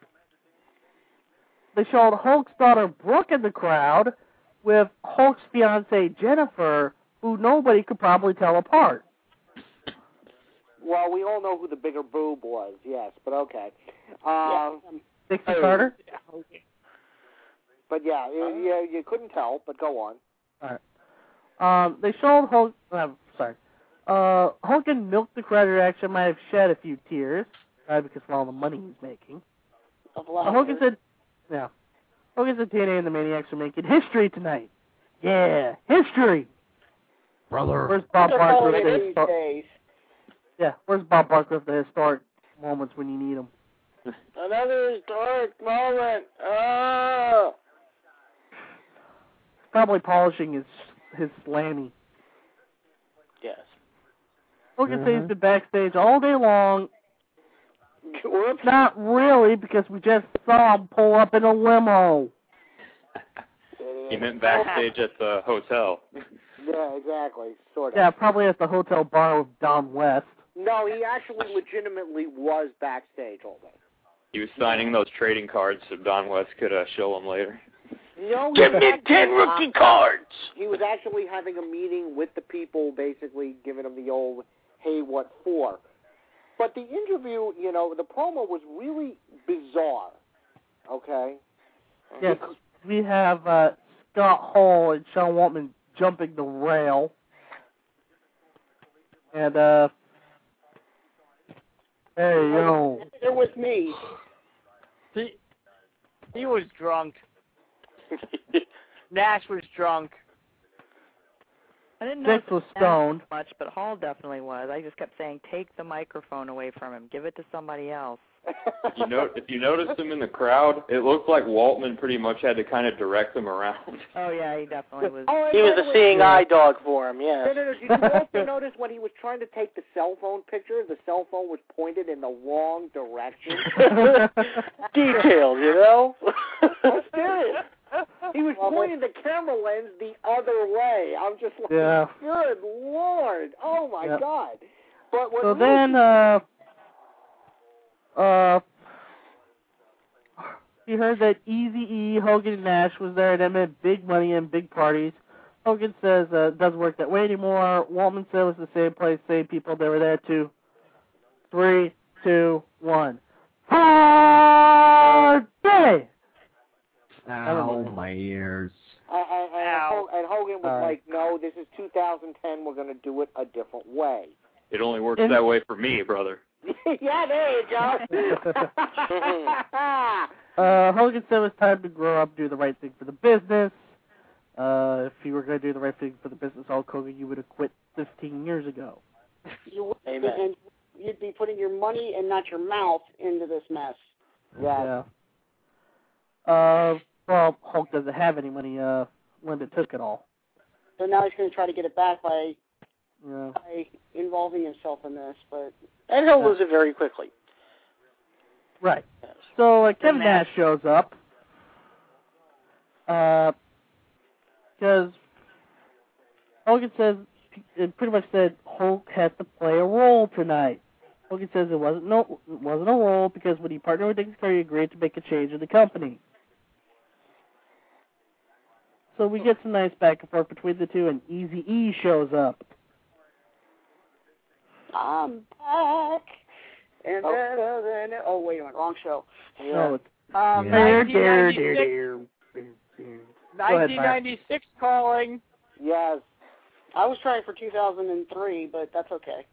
They showed Hulk's daughter Brooke in the crowd with Hulk's fiancée Jennifer, who nobody could probably tell apart. Well, we all know who the bigger boob was, yes, but okay. Dixie Carter? But yeah, you couldn't tell, but go on. All right. They showed Hulk. Hogan milked the crowd reaction, might have shed a few tears, because of all the money he's making. Hogan said TNA and the Maniacs are making history tonight. Yeah, history. Brother. Where's Bob Barker with where's Bob Barker with the historic moments when you need them? Another historic moment. Oh. Probably polishing his slammy. Yes. Hogan says he's been backstage all day long. Not really, because we just saw him pull up in a limo. He meant backstage at the hotel. Yeah, exactly. Sort of. Yeah, probably at the hotel bar with Don West. No, he actually legitimately was backstage all day. He was signing those trading cards so Don West could show them later. No, Give me 10 rookie cards! He was actually having a meeting with the people, basically giving them the old, hey, what for? But the interview, the promo was really bizarre, okay? Yes, we have Scott Hall and Sean Waltman jumping the rail. And, It was me. He was drunk. Nash was drunk. I didn't know Vince was stoned. much, but Hall definitely was. I just kept saying, take the microphone away from him. Give it to somebody else. If you noticed him in the crowd, it looked like Waltman pretty much had to kind of direct him around. Oh, yeah, he definitely was. He was a seeing eye dog for him, yeah. No. Did you also notice when he was trying to take the cell phone picture, the cell phone was pointed in the wrong direction? Detailed, I'm serious. He was pointing the camera lens the other way. I'm just like, good Lord. Oh, my God. But what so really then, you heard that Eazy-E, Hogan, and Nash was there, and they meant big money and big parties. Hogan says it doesn't work that way anymore. Waltman said it was the same place, same people. They were there too. 3, 2, 1. Party! Ow, my ears. And Hogan was like, no, this is 2010. We're going to do it a different way. It only works that way for me, brother. Yeah, there you go. Hogan said it was time to grow up, do the right thing for the business. If you were going to do the right thing for the business, Hulk Hogan, you would have quit 15 years ago. You would, and you'd be putting your money and not your mouth into this mess. Yeah. Well, Hulk doesn't have any money. Linda took it all. So now he's going to try to get it back by involving himself in this, And he'll lose it very quickly. Right. So Kevin Nash shows up because Hogan says it pretty much said Hulk has to play a role tonight. Hogan says it wasn't a role because when he partnered with Dick Curry, he agreed to make a change in the company. So we get some nice back and forth between the two, and Eazy-E shows up. I'm back. And then, oh, wait a minute, wrong show. No, it's 1996 calling. Yes. I was trying for 2003, but that's okay.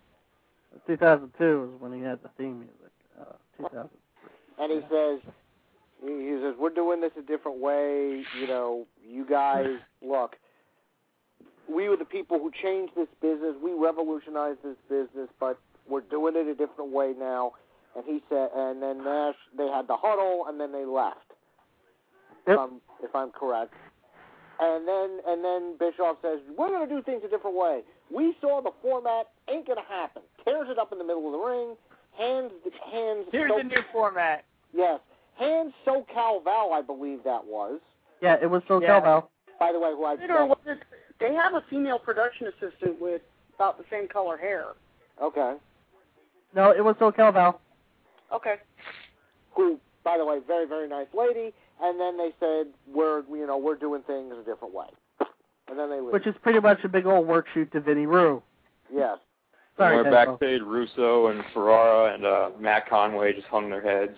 2002 is when he had the theme music. 2003. And he says, we're doing this a different way. You know, you guys, look, we were the people who changed this business. We revolutionized this business, but we're doing it a different way now. And he said, and then Nash, they had the huddle, and then they left. Yep. If I'm correct. And then Bischoff says, we're going to do things a different way. We saw the format ain't going to happen. Tears it up in the middle of the ring. Hands. Here's the new format. Yes. Hands SoCal Val, I believe that was. Yeah, it was SoCal Val. By the way, who I they have a female production assistant with about the same color hair. Okay. No, it was SoCal Val. Okay. Who, by the way, very, very nice lady. And then they said, we're doing things a different way. And then they leave. Which is pretty much a big old work shoot to Vinny Rue. Yes. Somewhere backstage, Russo and Ferrara and Matt Conway just hung their heads.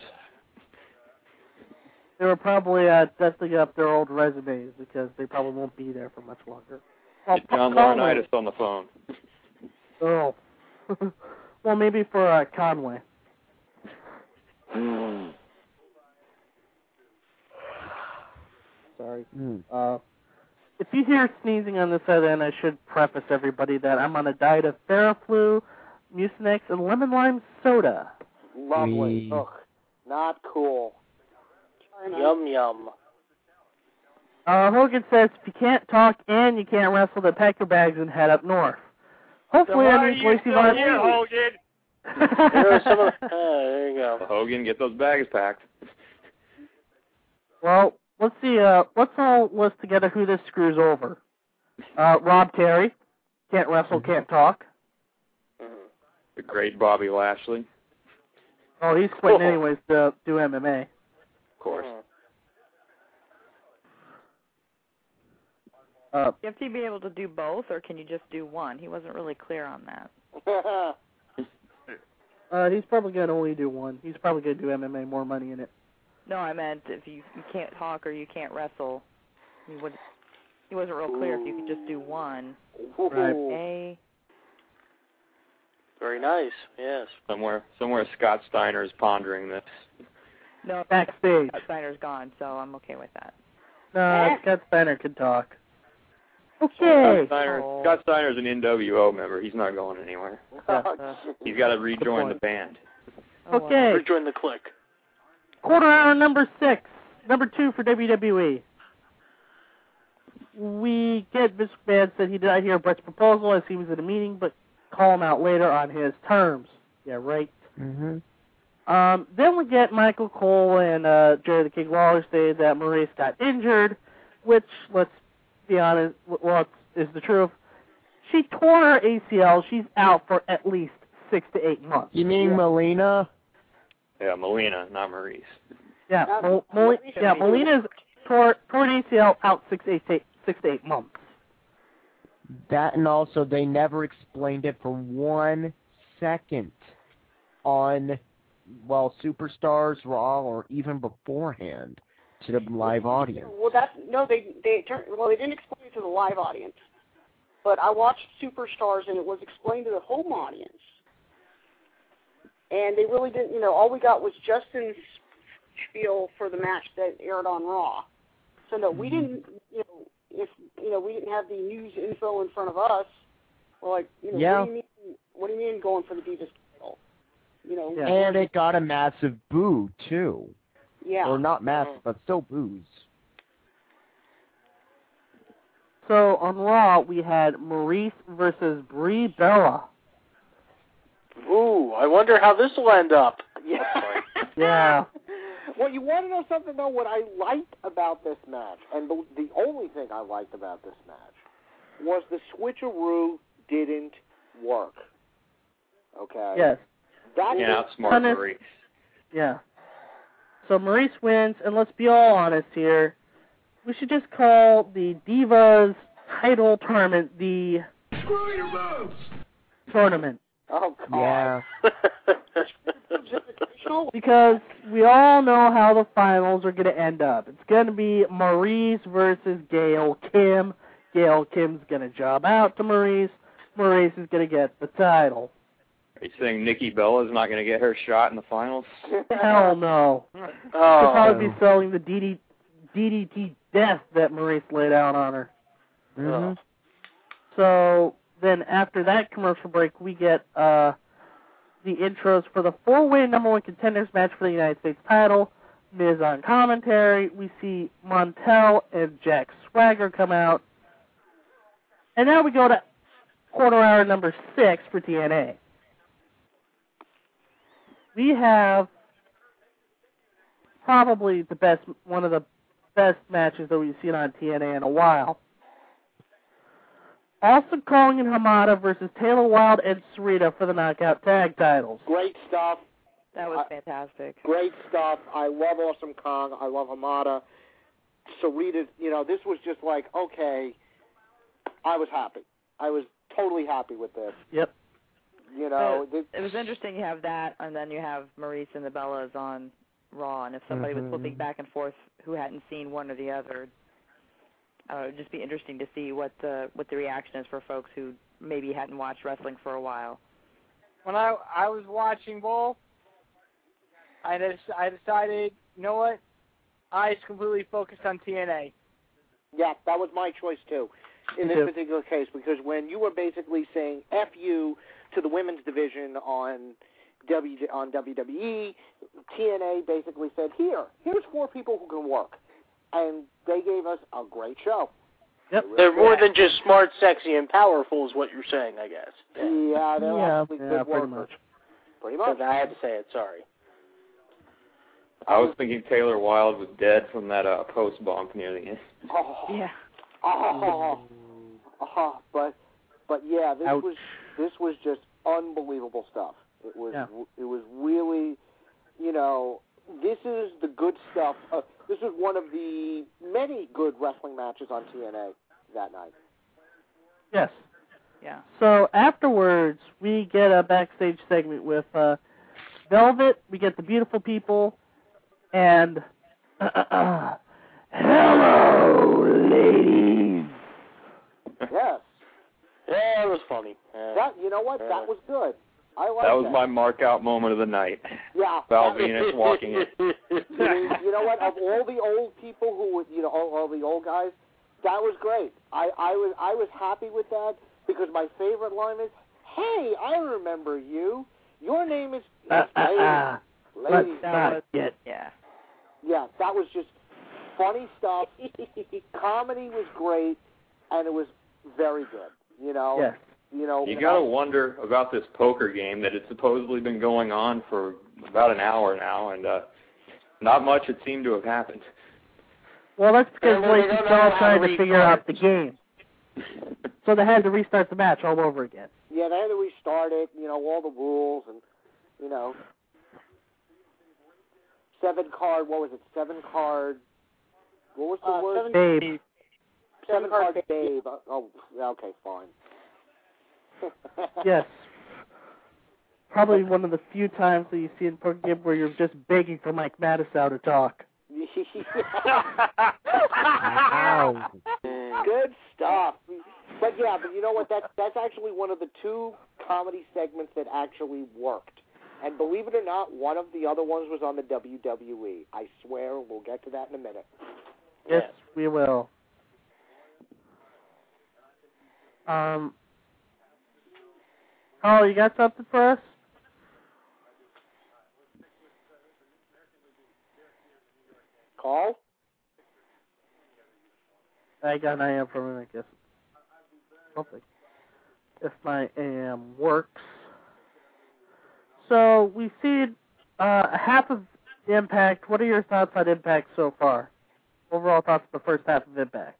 They were probably dusting up their old resumes because they probably won't be there for much longer. Get John Laurinaitis on the phone. Oh. Well, maybe for Conway. Sorry. If you hear sneezing on this other end, I should preface everybody that I'm on a diet of Theraflu, Mucinex, and lemon lime soda. Lovely. Ugh. Not cool. Yum, yum. Hogan says if you can't talk and you can't wrestle, then pack your bags and head up north. Hopefully, so means Lacey Von there you go. Hogan, get those bags packed. Well, let's see. Let's all list together who this screws over. Rob Terry, can't wrestle, can't talk. The great Bobby Lashley. Oh, he's quitting anyways to do MMA. Of course. You have to be able to do both, or can you just do one? He wasn't really clear on that. He's probably going to only do one. He's probably going to do MMA, more money in it. No, I meant if you can't talk or you can't wrestle, he wasn't real clear if you could just do one. Right. Very nice, yes. Somewhere Scott Steiner is pondering this. No, backstage. Scott Steiner's gone, so I'm okay with that. No, Scott Steiner can talk. Okay. Scott Steiner's an NWO member. He's not going anywhere. He's got to rejoin the band. Okay. Rejoin the clique. Quarter hour number 6. Number 2 for WWE. We get Vince McMahon said he did not hear Brett's proposal as he was at a meeting, but call him out later on his terms. Yeah, right. Mm-hmm. Then we get Michael Cole and Jerry the King Lawler say that Maurice got injured, which, let's be honest, is the truth. She tore her ACL. She's out for at least 6 to 8 months. You mean Melina? Yeah, Melina, not Maurice. Yeah, Melina's tore an ACL out 6 to 8 months. That, and also they never explained it for 1 second on, Superstars, Raw, or even beforehand to the live audience. Well, they didn't explain it to the live audience, but I watched Superstars and it was explained to the home audience, and they really didn't. All we got was Justin's spiel for the match that aired on Raw. So no, we didn't. If we didn't have the news info in front of us, we're like, yeah. What do you mean going for the Divas title? And it got a massive boo too. Yeah. Or not massive, but still boos. So on Raw, we had Maurice versus Brie Bella. Ooh, I wonder how this will end up. Yeah. Yeah. Well, you want to know something, though? What I liked about this match, and the only thing I liked about this match, was the switcheroo didn't work. Okay? Yes. Smart Maurice. Yeah. So Maurice wins, and let's be all honest here. We should just call the Divas title tournament the Screw your moves! tournament. Oh, God. Yeah. Because we all know how the finals are going to end up. It's going to be Maurice versus Gail Kim. Gail Kim's going to job out to Maurice. Maurice is going to get the title. Are you saying Nikki Bella's not going to get her shot in the finals? Hell no. She'll probably be selling the DDT death that Maurice laid out on her. Mm-hmm. So then after that commercial break, we get the intros for the 4-way number 1 contenders match for the United States title. Miz on commentary. We see Montel and Jack Swagger come out. And now we go to quarter hour number 6 for TNA. We have probably one of the best matches that we've seen on TNA in a while. Austin Kong and Hamada versus Taylor Wilde and Sarita for the Knockout Tag titles. Great stuff. That was fantastic. Great stuff. I love Awesome Kong. I love Hamada. Sarita, this was just like, okay, I was happy. I was totally happy with this. Yep. It was interesting you have that, and then you have Maurice and the Bellas on Raw, and if somebody was flipping back and forth who hadn't seen one or the other, it would just be interesting to see what the reaction is for folks who maybe hadn't watched wrestling for a while. When I was watching both, I decided, you know what? I just completely focused on TNA. Yeah, that was my choice too, in this particular case, because when you were basically saying F you to the women's division on WWE, TNA basically said, here's 4 people who can work. And they gave us a great show. Yep. They're more than just smart, sexy, and powerful is what you're saying, I guess. Yeah, they're actually good workers. Pretty much. I had to say it, sorry. I was thinking Taylor Wilde was dead from that post bump near the end. Oh. Yeah. But yeah, this was just unbelievable stuff. It was really, this is the good stuff. This was one of the many good wrestling matches on TNA that night. Yes. Yeah. So afterwards, we get a backstage segment with Velvet. We get the Beautiful People, and hello, ladies. Yes. Yeah, it was funny. That, you know what? That was good. I like that was my mark-out moment of the night. Yeah. Val Venus walking in. You know what? Of all the old people who would, all the old guys, that was great. I was happy with that because my favorite line is, "Hey, I remember you. Your name is Lady." Yeah, that was just funny stuff. Comedy was great, and it was very good. Yes. You gotta wonder about this poker game that it's supposedly been going on for about an hour now, and not much had seemed to have happened. Well, that's because Well, they Lacey don't still know how trying to to figure out the restart. game. So they had to restart the match all over again. Yeah, they had to restart it, all the rules and, 7-card, what was it, 7-card, what was the word? Babe. 7-card babe. Oh, okay, fine. Yes. Probably one of the few times that you see in Pro Game where you're just begging for Mike Mattisau to talk. Wow. Good stuff. But you know what? That's actually one of the 2 comedy segments that actually worked. And believe it or not, one of the other ones was on the WWE. I swear, we'll get to that in a minute. Yes, we will. Oh, you got something for us? Call? I got an AM for a minute, I guess. Something. If my AM works. So, we've seen half of Impact. What are your thoughts on Impact so far? Overall thoughts of the first half of Impact?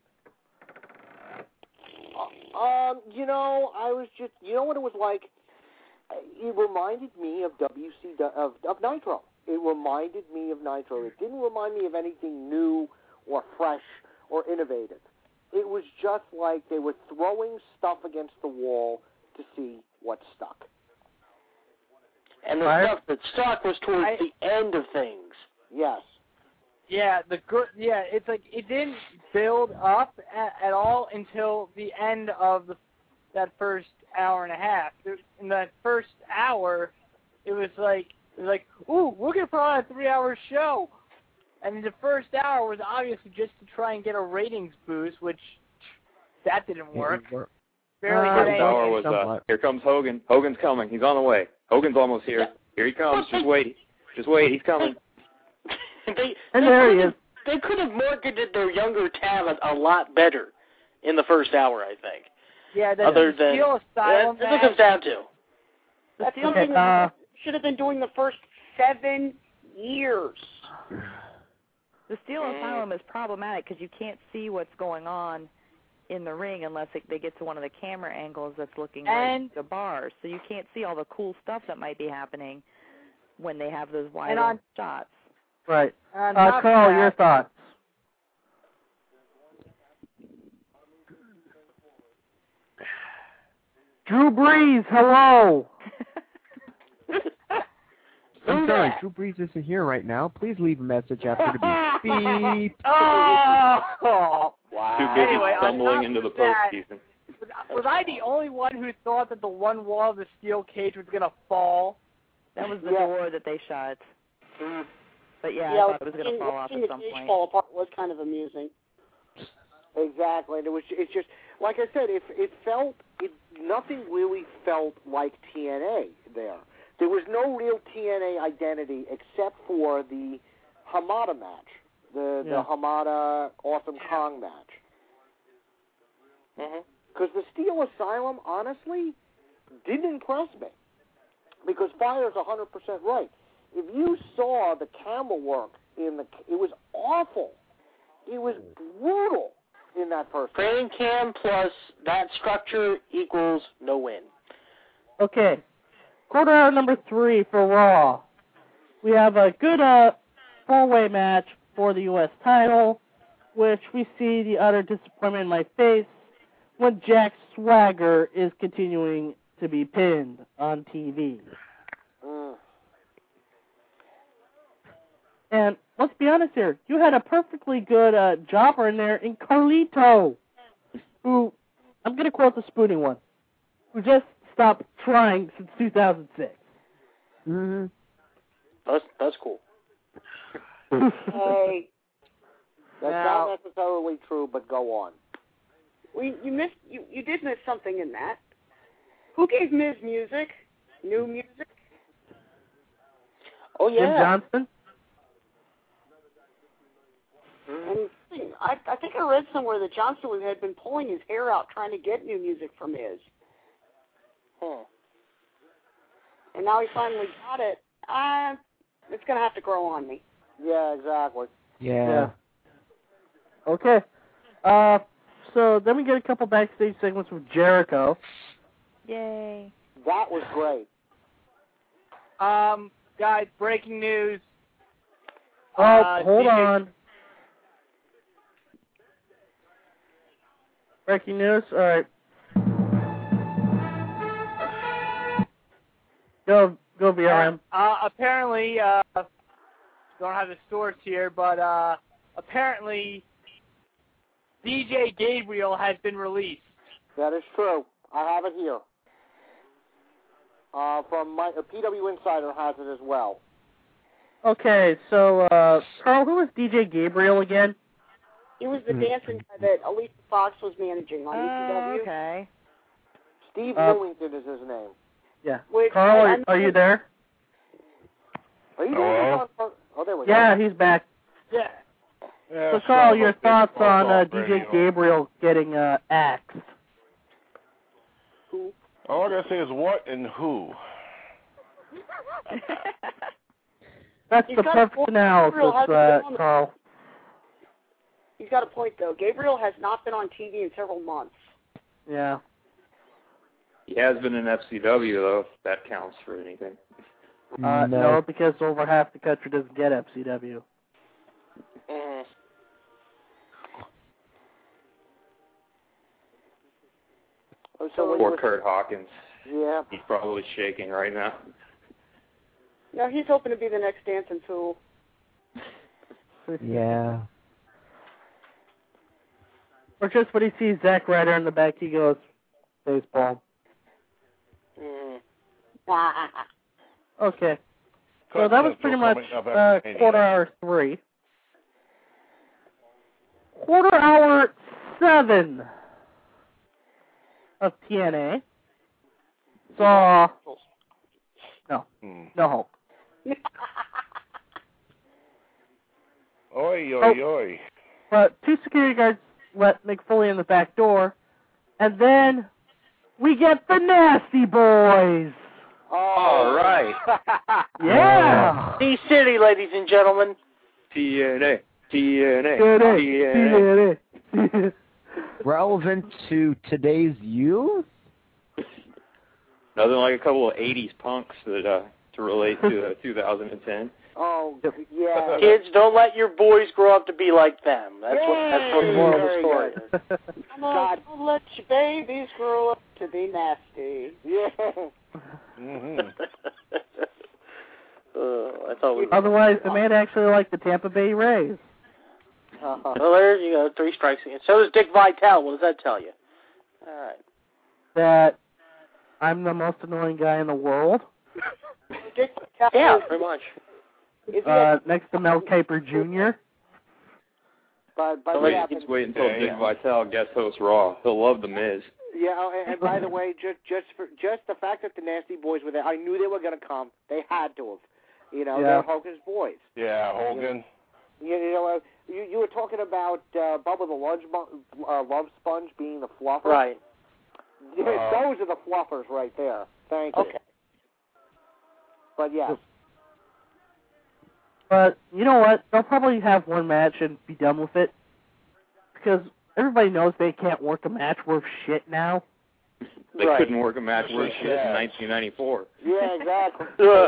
I was just, what it was like? It reminded me of of Nitro. It reminded me of Nitro. It didn't remind me of anything new or fresh or innovative. It was just like they were throwing stuff against the wall to see what stuck. And the stuff that stuck was towards the end of things. Yes. Yeah, it's like it didn't build up at all until the end of that first hour and a half. In that first hour, it was like, ooh, we're going to put on a 3-hour show. And the first hour was obviously just to try and get a ratings boost, which that didn't work. Barely hit anything. Hour was, here comes Hogan. Hogan's coming. He's on the way. Hogan's almost here. Here he comes. Just wait. Just wait. He's coming. There he is. They could have marketed their younger talent a lot better in the first hour, I think. Yeah, Other than Steel Asylum that's what it comes down to. That's something that should have been doing the first 7 years. The Steel Asylum is problematic because you can't see what's going on in the ring unless they get to one of the camera angles that's looking right at the bars. So you can't see all the cool stuff that might be happening when they have those wide shots. Right. Carl, your thoughts? Drew Brees, hello. I'm sorry, Drew Brees isn't here right now. Please leave a message after the beep. Oh! Wow. Too busy stumbling into the postseason. Was I the only one who thought that the one wall of the steel cage was going to fall? That was the door that they shut. But I thought it was going to fall off at some point. The cage fall apart was kind of amusing. Exactly, and it's just like I said. Nothing really felt like TNA there. There was no real TNA identity except for the Hamada match, the Hamada Awesome Kong match. Because the Steel Asylum, honestly, didn't impress me. Because Fire's 100% right. If you saw the camera work it was awful. It was brutal in that first. Crane cam plus that structure equals no win. Okay. Quarter hour number 3 for Raw. We have a good 4-way match for the U.S. title, which we see the utter disappointment in my face when Jack Swagger is continuing to be pinned on TV. And let's be honest here, you had a perfectly good jobber in there in Carlito, who, I'm going to quote the spooning one, who just stopped trying since 2006. That's cool. Hey, that's not necessarily true, but go on. You did miss something in that. Who gave Miz music? New music? Oh yeah. Jim Johnston. And I think I read somewhere that Johnston had been pulling his hair out trying to get new music from Miz. And now he finally got it. It's going to have to grow on me. Yeah, exactly. Yeah. Okay. So then we get a couple backstage segments with Jericho. Yay. That was great. Guys, breaking news. Hold on. Breaking news? Alright. Go BRM. Apparently, don't have the source here, but apparently DJ Gabriel has been released. That is true. I have it here. From my PW Insider has it as well. Okay, so, Carl, who was DJ Gabriel again? He was the dancing guy that Alicia Fox was managing on ECW. Okay. Steve Newington is his name. Yeah. Which, Carl, are you there? Are you doing this on... Oh, there we go. Yeah, he's back. Yeah. So, Carl, your thoughts on DJ Gabriel getting axed? All I gotta say is what and who. That's the perfect analysis, Carl. He's got a point, though. Gabriel has not been on TV in several months. Yeah. He has been in FCW, though, if that counts for anything. No, because over half the country doesn't get FCW. Poor Kurt Hawkins. Yeah. He's probably shaking right now. No, he's hoping to be the next dancing fool. Yeah. Or just when he sees Zack Ryder in the back, he goes, baseball. Okay. So that was pretty much quarter hour 3. Quarter hour 7 of TNA. Saw... No hope. Oi, oi, oi. But 2 security guards let Mick Foley in the back door, and then we get the Nasty Boys. All right. Yeah. D-City, ladies and gentlemen. TNA. TNA. TNA. Relevant to today's youth? Nothing like a couple of 80s punks that to relate to 2010. Oh, yeah. Kids, don't let your boys grow up to be like them. That's what the moral of the story is. God, don't let your babies grow up to be nasty. Yeah. I thought Otherwise, the man actually liked the Tampa Bay Rays. Well, there you go, 3 strikes again. So does Dick Vitale. What does that tell you? All right. That I'm the most annoying guy in the world. Yeah, pretty much. Next to Mel Kiper Jr. Just wait until Dick Vitale guest hosts Raw. He'll love The Miz. Yeah, and by the way, just the fact that the Nasty Boys were there, I knew they were going to come. They had to have. You know, they're Hogan's boys. Yeah, Hogan. You were talking about Bubba the Love Sponge being the fluffer. Right. Those are the fluffers right there. Thank you. Okay. But yes. But you know what? They'll probably have one match and be done with it. Because everybody knows they can't work a match worth shit now. They couldn't work a match worth shit in 1994. Yeah, exactly.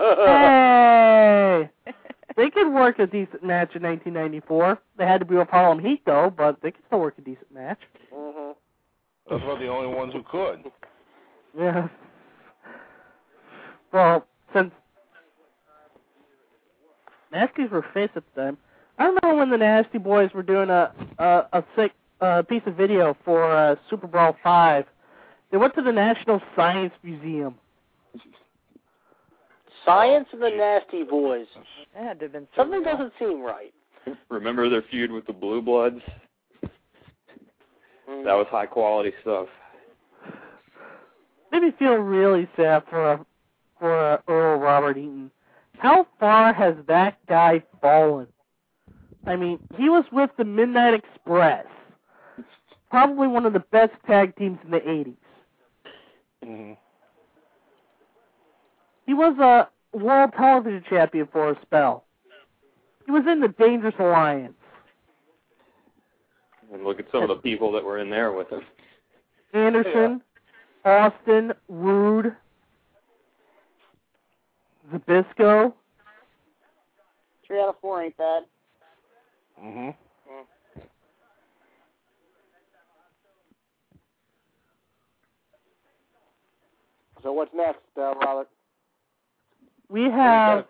Hey! They could work a decent match in 1994. They had to be with Harlem Heat, though, but they could still work a decent match. Mm-hmm. Those were the only ones who could. Yeah. Well, since Nasties were face at the time, I remember when the Nasty Boys were doing a sick piece of video for Super Brawl 5. They went to the National Science Museum. Science and the Nasty Boys. That had to have been Something doesn't seem right. Remember their feud with the Blue Bloods? That was high quality stuff. Made me feel really sad for Earl Robert Eaton. How far has that guy fallen? I mean, he was with the Midnight Express. Probably one of the best tag teams in the 80s. Mm-hmm. He was a world television champion for a spell. He was in the Dangerous Alliance. And look at some of the people that were in there with him. Anderson, Austin, Rude, Zbyszko. 3 out of 4 ain't bad. Mm-hmm. So what's next, Robert? We have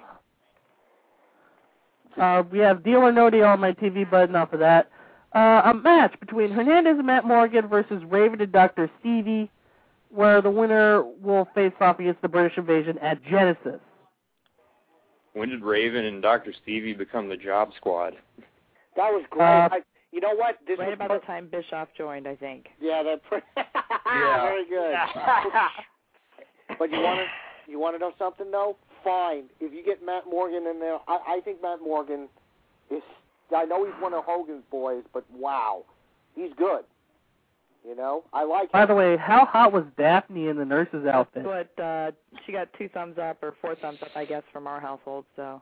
Deal or No Deal on my TV, but enough of that. A match between Hernandez and Matt Morgan versus Raven and Dr. Stevie, where the winner will face off against the British Invasion at Genesis. When did Raven and Dr. Stevie become the Job Squad? That was great. You know what? This right was about the time Bischoff joined, I think. Yeah, very good. But you want to know something though? Fine. If you get Matt Morgan in there, I think Matt Morgan is. I know he's one of Hogan's boys, but wow, he's good. You know, I like him. By the way, how hot was Daphne in the nurse's outfit? But she got 2 thumbs up or 4 thumbs up, I guess, from our household. So.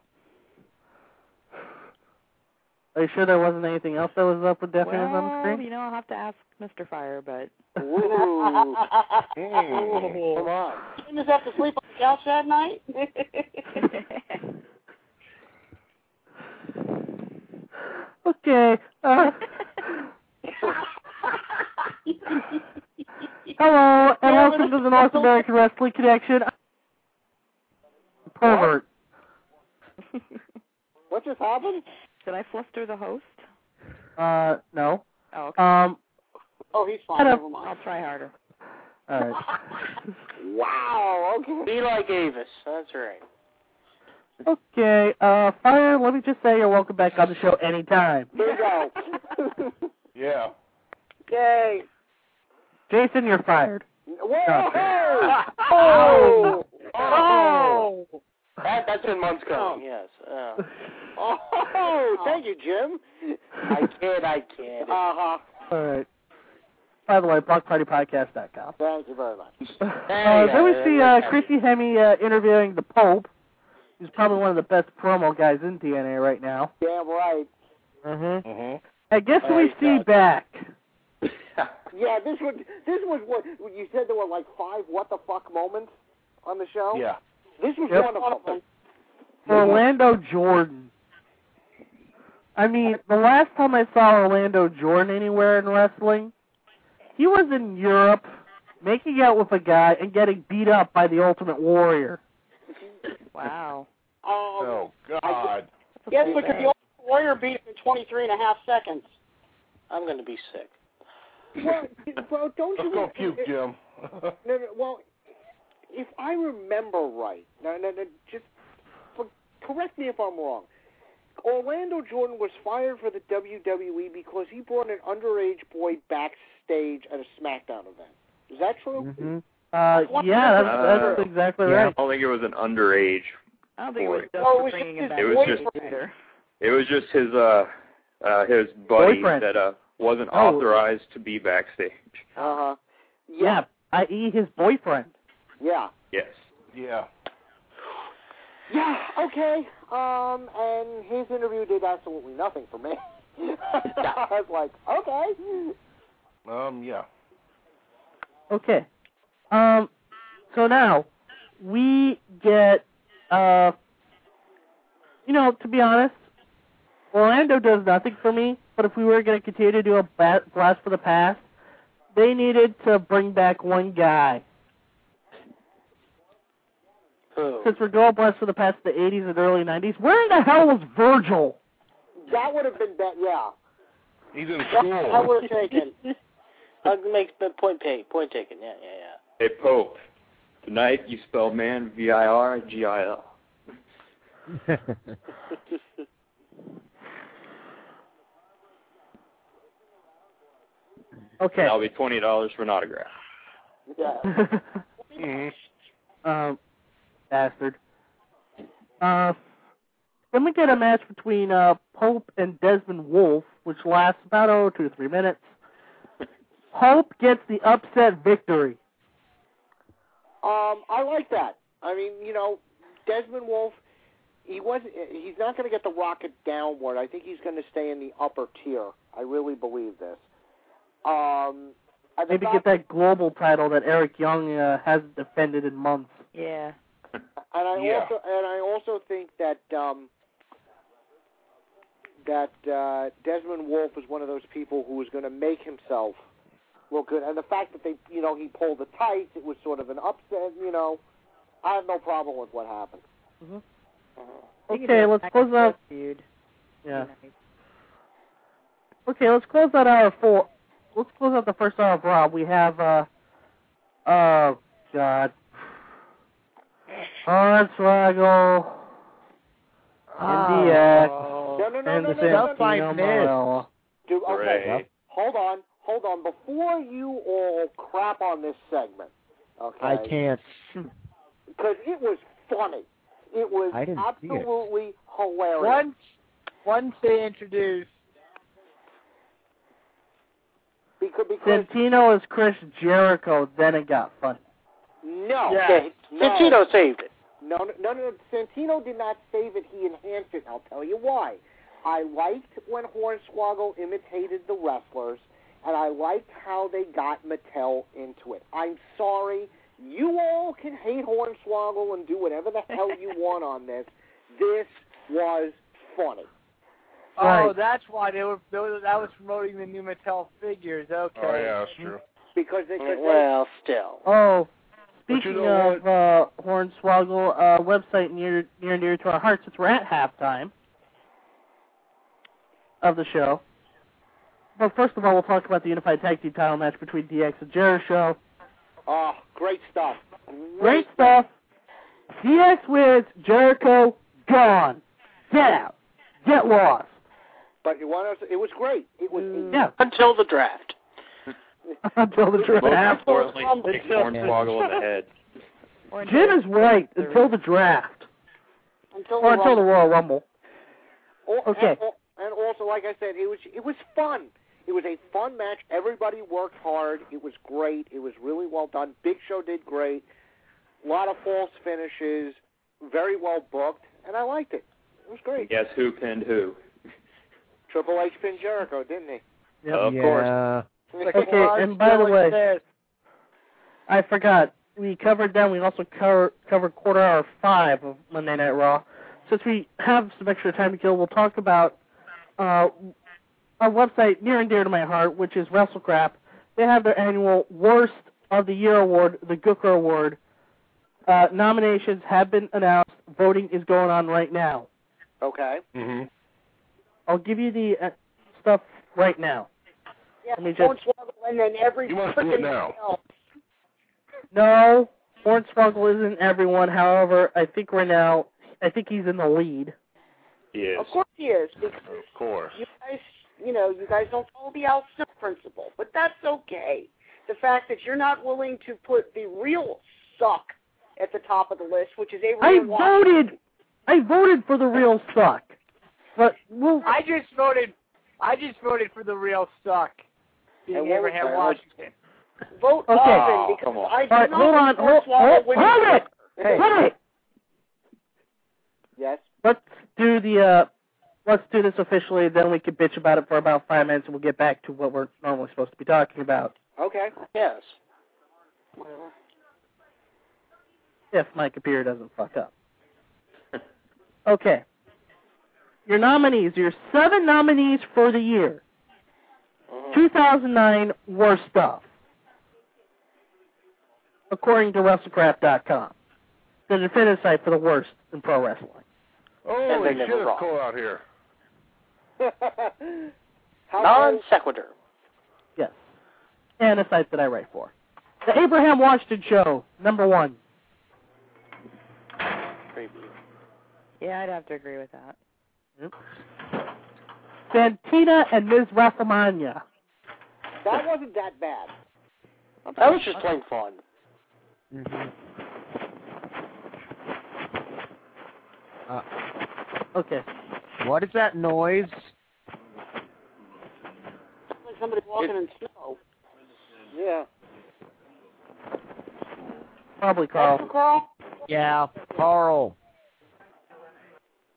Are you sure there wasn't anything else that was up with Daphne on the screen? You know, I'll have to ask Mr. Fire, but. Ooh. Come on. Didn't just have to sleep on the couch that night? Okay. Hello, and welcome to the North American Wrestling Connection. Pervert. What just happened? Did I fluster the host? No. Oh, okay. Oh, he's fine. Never mind. I'll try harder. All right. Wow, okay. Be like Avis. That's right. Okay, Fire, let me just say you're welcome back on the show anytime. Here you go. Yeah. Yay. Jason, you're fired. Whoa! Oh! Oh! That's been months coming, yes. Oh, thank you, Jim. I kid. Uh-huh. All right. By the way, BlockPartyPodcast.com. Thank you very much. Then we see Chrissy Hemme interviewing the Pope, who's probably one of the best promo guys in TNA right now. Damn right. Mm-hmm. Mm-hmm. And guess who we see back? Yeah, this was what you said. There were like 5 what the fuck moments on the show. Yeah. This was one of them. Orlando Jordan. I mean, the last time I saw Orlando Jordan anywhere in wrestling, he was in Europe, making out with a guy and getting beat up by the Ultimate Warrior. Wow. Oh, God. Yes, because the Ultimate Warrior beat him in 23 and a half seconds. I'm going to be sick. Well, bro, don't Let's you... go puke, Jim. No, well, if I remember right, no, just correct me if I'm wrong. Orlando Jordan was fired for the WWE because he brought an underage boy backstage at a SmackDown event. Is that true? Mm-hmm. Yeah, that's exactly right. I don't think it was an underage. I don't think it was just bringing him back. It was just his buddy boyfriend that wasn't authorized to be backstage. Uh-huh. Yeah, i.e. his boyfriend. Yeah. Yes. Yeah. Yeah, okay. And his interview did absolutely nothing for me. I was like, okay. Yeah. Okay. So now, we get, to be honest, Orlando does nothing for me, but if we were going to continue to do a blast for the past, they needed to bring back one guy. Since we're going blast for the past the 80s and early 90s, where in the hell was Virgil? That would have been better, yeah. He's in school. I would have taken. Make the point taken, yeah. Hey, Pope, tonight you spell man VIRGIL. Okay. That'll be $20 for an autograph. Yeah. Bastard. Then we get a match between Pope and Desmond Wolfe, which lasts about 2 to 3 minutes. Pope gets the upset victory. I like that. I mean, Desmond Wolfe, He's not going to get the rocket downward. I think he's going to stay in the upper tier. I really believe this. Maybe get that global title that Eric Young hasn't defended in months. Yeah. And I also think that Desmond Wolfe is one of those people who is going to make himself look good. And the fact that he pulled the tights, it was sort of an upset. I have no problem with what happened. Mm-hmm. Okay, let's close out. Yeah. Okay, let's close out hour 4. Let's close out the first hour of Raw. We have, oh, God. Hornswoggle, NDX, and the Santino Marella. Dude, okay, hold on. Before you all crap on this segment, okay? I can't. Because it was funny. It was absolutely hilarious. Once they introduced because Santino is Chris Jericho, then it got funny. No. Santino saved it. No. Santino did not save it. He enhanced it. I'll tell you why. I liked when Hornswoggle imitated the wrestlers, and I liked how they got Mattel into it. I'm sorry. You all can hate Hornswoggle and do whatever the hell you want on this. This was funny. Oh, that's why that was promoting the new Mattel figures. Okay. Oh, yeah, that's true. Because well, still. Oh, speaking of Hornswoggle, website near and dear to our hearts, since we're at halftime of the show. But first of all, we'll talk about the Unified Tag Team title match between DX and Jericho. Oh, great stuff. Great stuff. DX wins, Jericho gone. Get out. Get lost. But it was great. It was until the draft. Until the draft. Most importantly, kick Hornswoggle in the head. Jim is right. Until the draft. Until the Royal Rumble. Okay. And also, like I said, it was fun. It was a fun match. Everybody worked hard. It was great. It was really well done. Big Show did great. A lot of false finishes. Very well booked. And I liked it. It was great. Guess who pinned who? Triple H pinned Jericho, didn't he? Yep. Of course. Okay, and by the way, I forgot. We covered them. We also covered quarter hour 5 of Monday Night Raw. Since we have some extra time to kill, we'll talk about a website near and dear to my heart, which is WrestleCrap. They have their annual Worst of the Year award, the Gooker Award. Nominations have been announced. Voting is going on right now. Okay. Mm-hmm. I'll give you the stuff right now. Yeah, Let me just... and then every You must do it now. No, Hornswoggle isn't everyone. However, I think right now, he's in the lead. He is. Of course he is. Because of course. You guys don't follow the Al Snow principle, but that's okay. The fact that you're not willing to put the real suck at the top of the list, which is Abraham Washington. I voted for the real suck. But I just voted for the real suck. Being Abraham Washington. Vote often because I do not hold it. Hey. Yes. Let's do this officially, then we can bitch about it for about 5 minutes, and we'll get back to what we're normally supposed to be talking about. Okay. Yes. If my computer doesn't fuck up. Okay. Your nominees, your 7 nominees for the year. 2009 Worst Stuff. According to WrestleCrap.com. The definitive site for the worst in pro wrestling. Holy shit, it's cold out here. Non sequitur. Yes. And a site that I write for. The Abraham Washington Show, number 1. Yeah, I'd have to agree with that. Yep. Santina and Ms. WrestleMania. That wasn't that bad. That was just plain fun. Mm-hmm. Okay. What is that noise? Like somebody walking in snow. Yeah. Probably Carl. Carl? Yeah, Carl.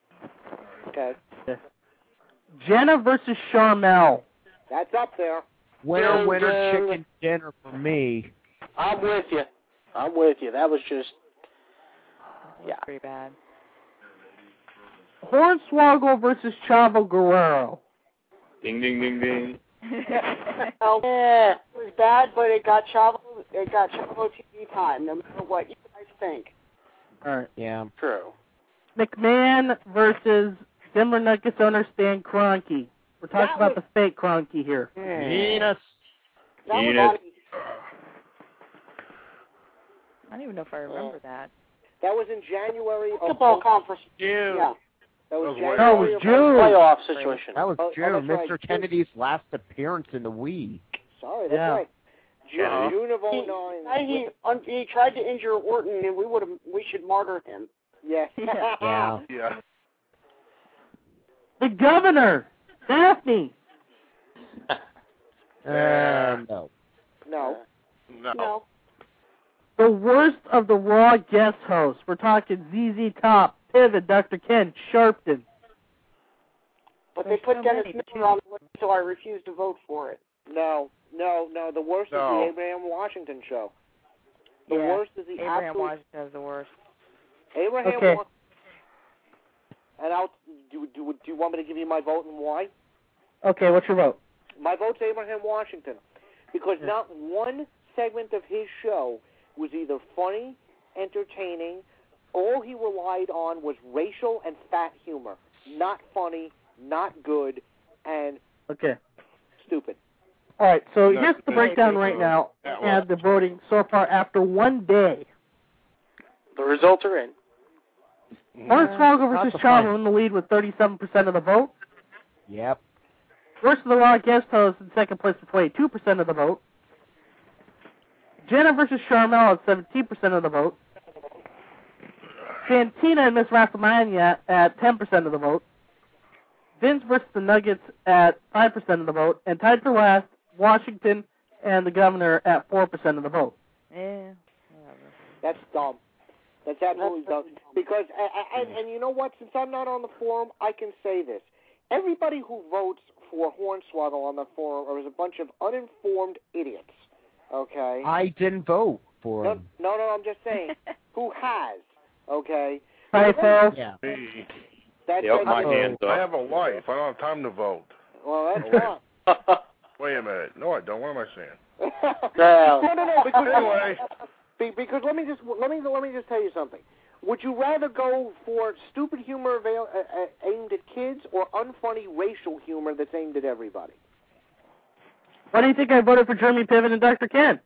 Okay. Jenna versus Charmel. That's up there. Winner, chicken dinner for me. I'm with you. That was just... Yeah. Pretty bad. Hornswoggle versus Chavo Guerrero. Ding, ding, ding, ding. It was bad, but it got Chavo TV time, no matter what you guys think. All right. Yeah. True. McMahon versus Denver Nuggets owner Stan Kroenke. We're talking about the fake Kroenke here. Venus. That was on. I don't even know if I remember that. That was in January. Football conference. June. Yeah. That was No, January. it was June. Playoff situation. That was June. that's Mr. right. Kennedy's last appearance in the week. Sorry, that's right. June of 09. He tried to injure Orton, and we should martyr him. Yeah. Yeah. Yeah. The Governor, Daphne. No. No. No. The worst of the Raw guest hosts. We're talking ZZ Top, Pivot, Dr. Ken, Sharpton. But they put Dennis Miller on the list, so I refuse to vote for it. No. The worst is the Abraham Washington show. The worst is the Abraham absolute... Washington is the worst. Abraham Okay. And do you want me to give you my vote and why? Okay, what's your vote? My vote's Abraham Washington. Because not one segment of his show was either funny, entertaining. All he relied on was racial and fat humor. Not funny, not good, and stupid. All right, so here's the breakdown right now and the voting so far after 1 day. The results are in. Hornswoggle versus Chavo in the lead with 37% of the vote. Yep. Worst of the Raw guest host in second place with 22% of the vote. Jenna versus Charmel at 17% of the vote. Santina and Miss WrestleMania at 10% of the vote. Vince versus the Nuggets at 5% of the vote. And tied for last, Washington and the Governor at 4% of the vote. Yeah. That's dumb. That's absolutely dumb. Because, and you know what? Since I'm not on the forum, I can say this. Everybody who votes for Hornswoggle on the forum is a bunch of uninformed idiots. Okay? I didn't vote for him. No, I'm just saying. Who has? Okay? Yeah. Me. My hand's up. I have a life. I don't have time to vote. Well, that's not. Wait a minute. No, I don't. What am I saying? No. Because Anyway. Because let me just tell you something. Would you rather go for stupid humor aimed at kids or unfunny racial humor that's aimed at everybody? Why do you think I voted for Jeremy Piven and Dr. Ken?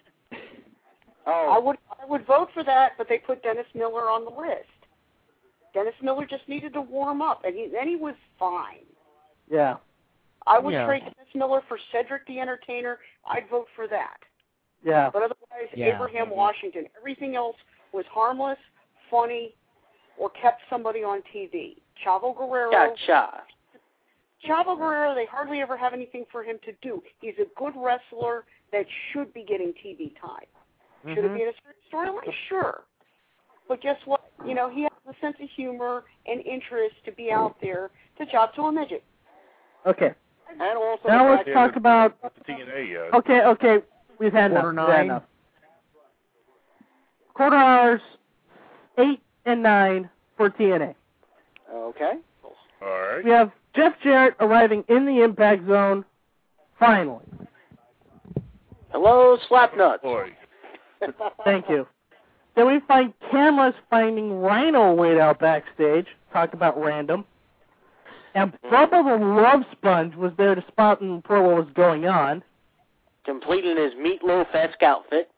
Oh. I would vote for that, but they put Dennis Miller on the list. Dennis Miller just needed to warm up, and then he was fine. Yeah. I would trade Dennis Miller for Cedric the Entertainer. I'd vote for that. Yeah. But otherwise, Abraham Washington. Everything else was harmless, funny, or kept somebody on TV. Chavo Guerrero. Gotcha. Chavo Guerrero, they hardly ever have anything for him to do. He's a good wrestler that should be getting TV time. Should it be in a certain storyline? Sure. But guess what? You know, he has a sense of humor and interest to be out there to job to a midget. Okay. And also now let's talk about... TNA yet. Okay. We've had enough. Quarter hours 8 and 9 for TNA. Okay. All right. We have Jeff Jarrett arriving in the Impact Zone, finally. Hello, Slapnuts. Boy. Thank you. Then we find cameras finding Rhino laid out backstage. Talk about random. And Bubba the Love Sponge was there to spot and report what was going on. Completing his Meatloaf-esque outfit.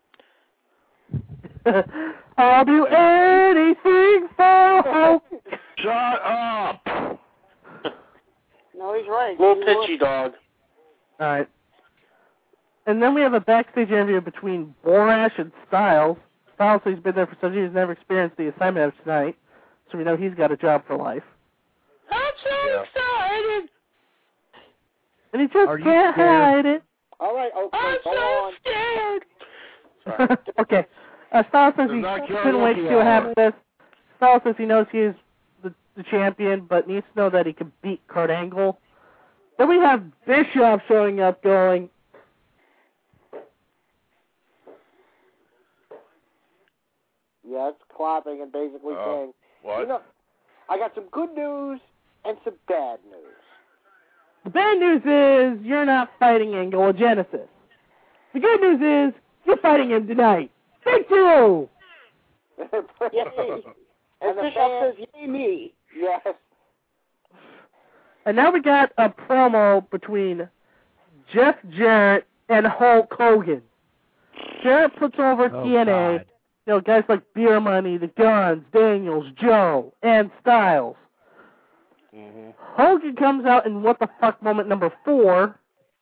I'll do anything for hope. Shut up. No, he's right. Little pitchy dog. All right. And then we have a backstage interview between Borash and Styles. Styles says he's been there for some years, never experienced the assignment of tonight, so we know he's got a job for life. I'm so excited. And he just can't hide it. All right, okay, I'm go so on. scared. Okay. Styles says he couldn't wait to see what happens. Styles says he knows he is the the champion, but needs to know that he can beat Kurt Angle. Then we have Bischoff showing up going, yes, clapping and basically saying, what? You know, I got some good news and some bad news. the bad news is you're not fighting Angle or Genesis. The good news is you're fighting him tonight. Big two! Yay. And the Bischoff says, yay me. Yes. And now we got a promo between Jeff Jarrett and Hulk Hogan. Jarrett puts over TNA. God. You know, guys like Beer Money, The Guns, Daniels, Joe, and Styles. Mm-hmm. Hogan comes out in What the Fuck moment number 4.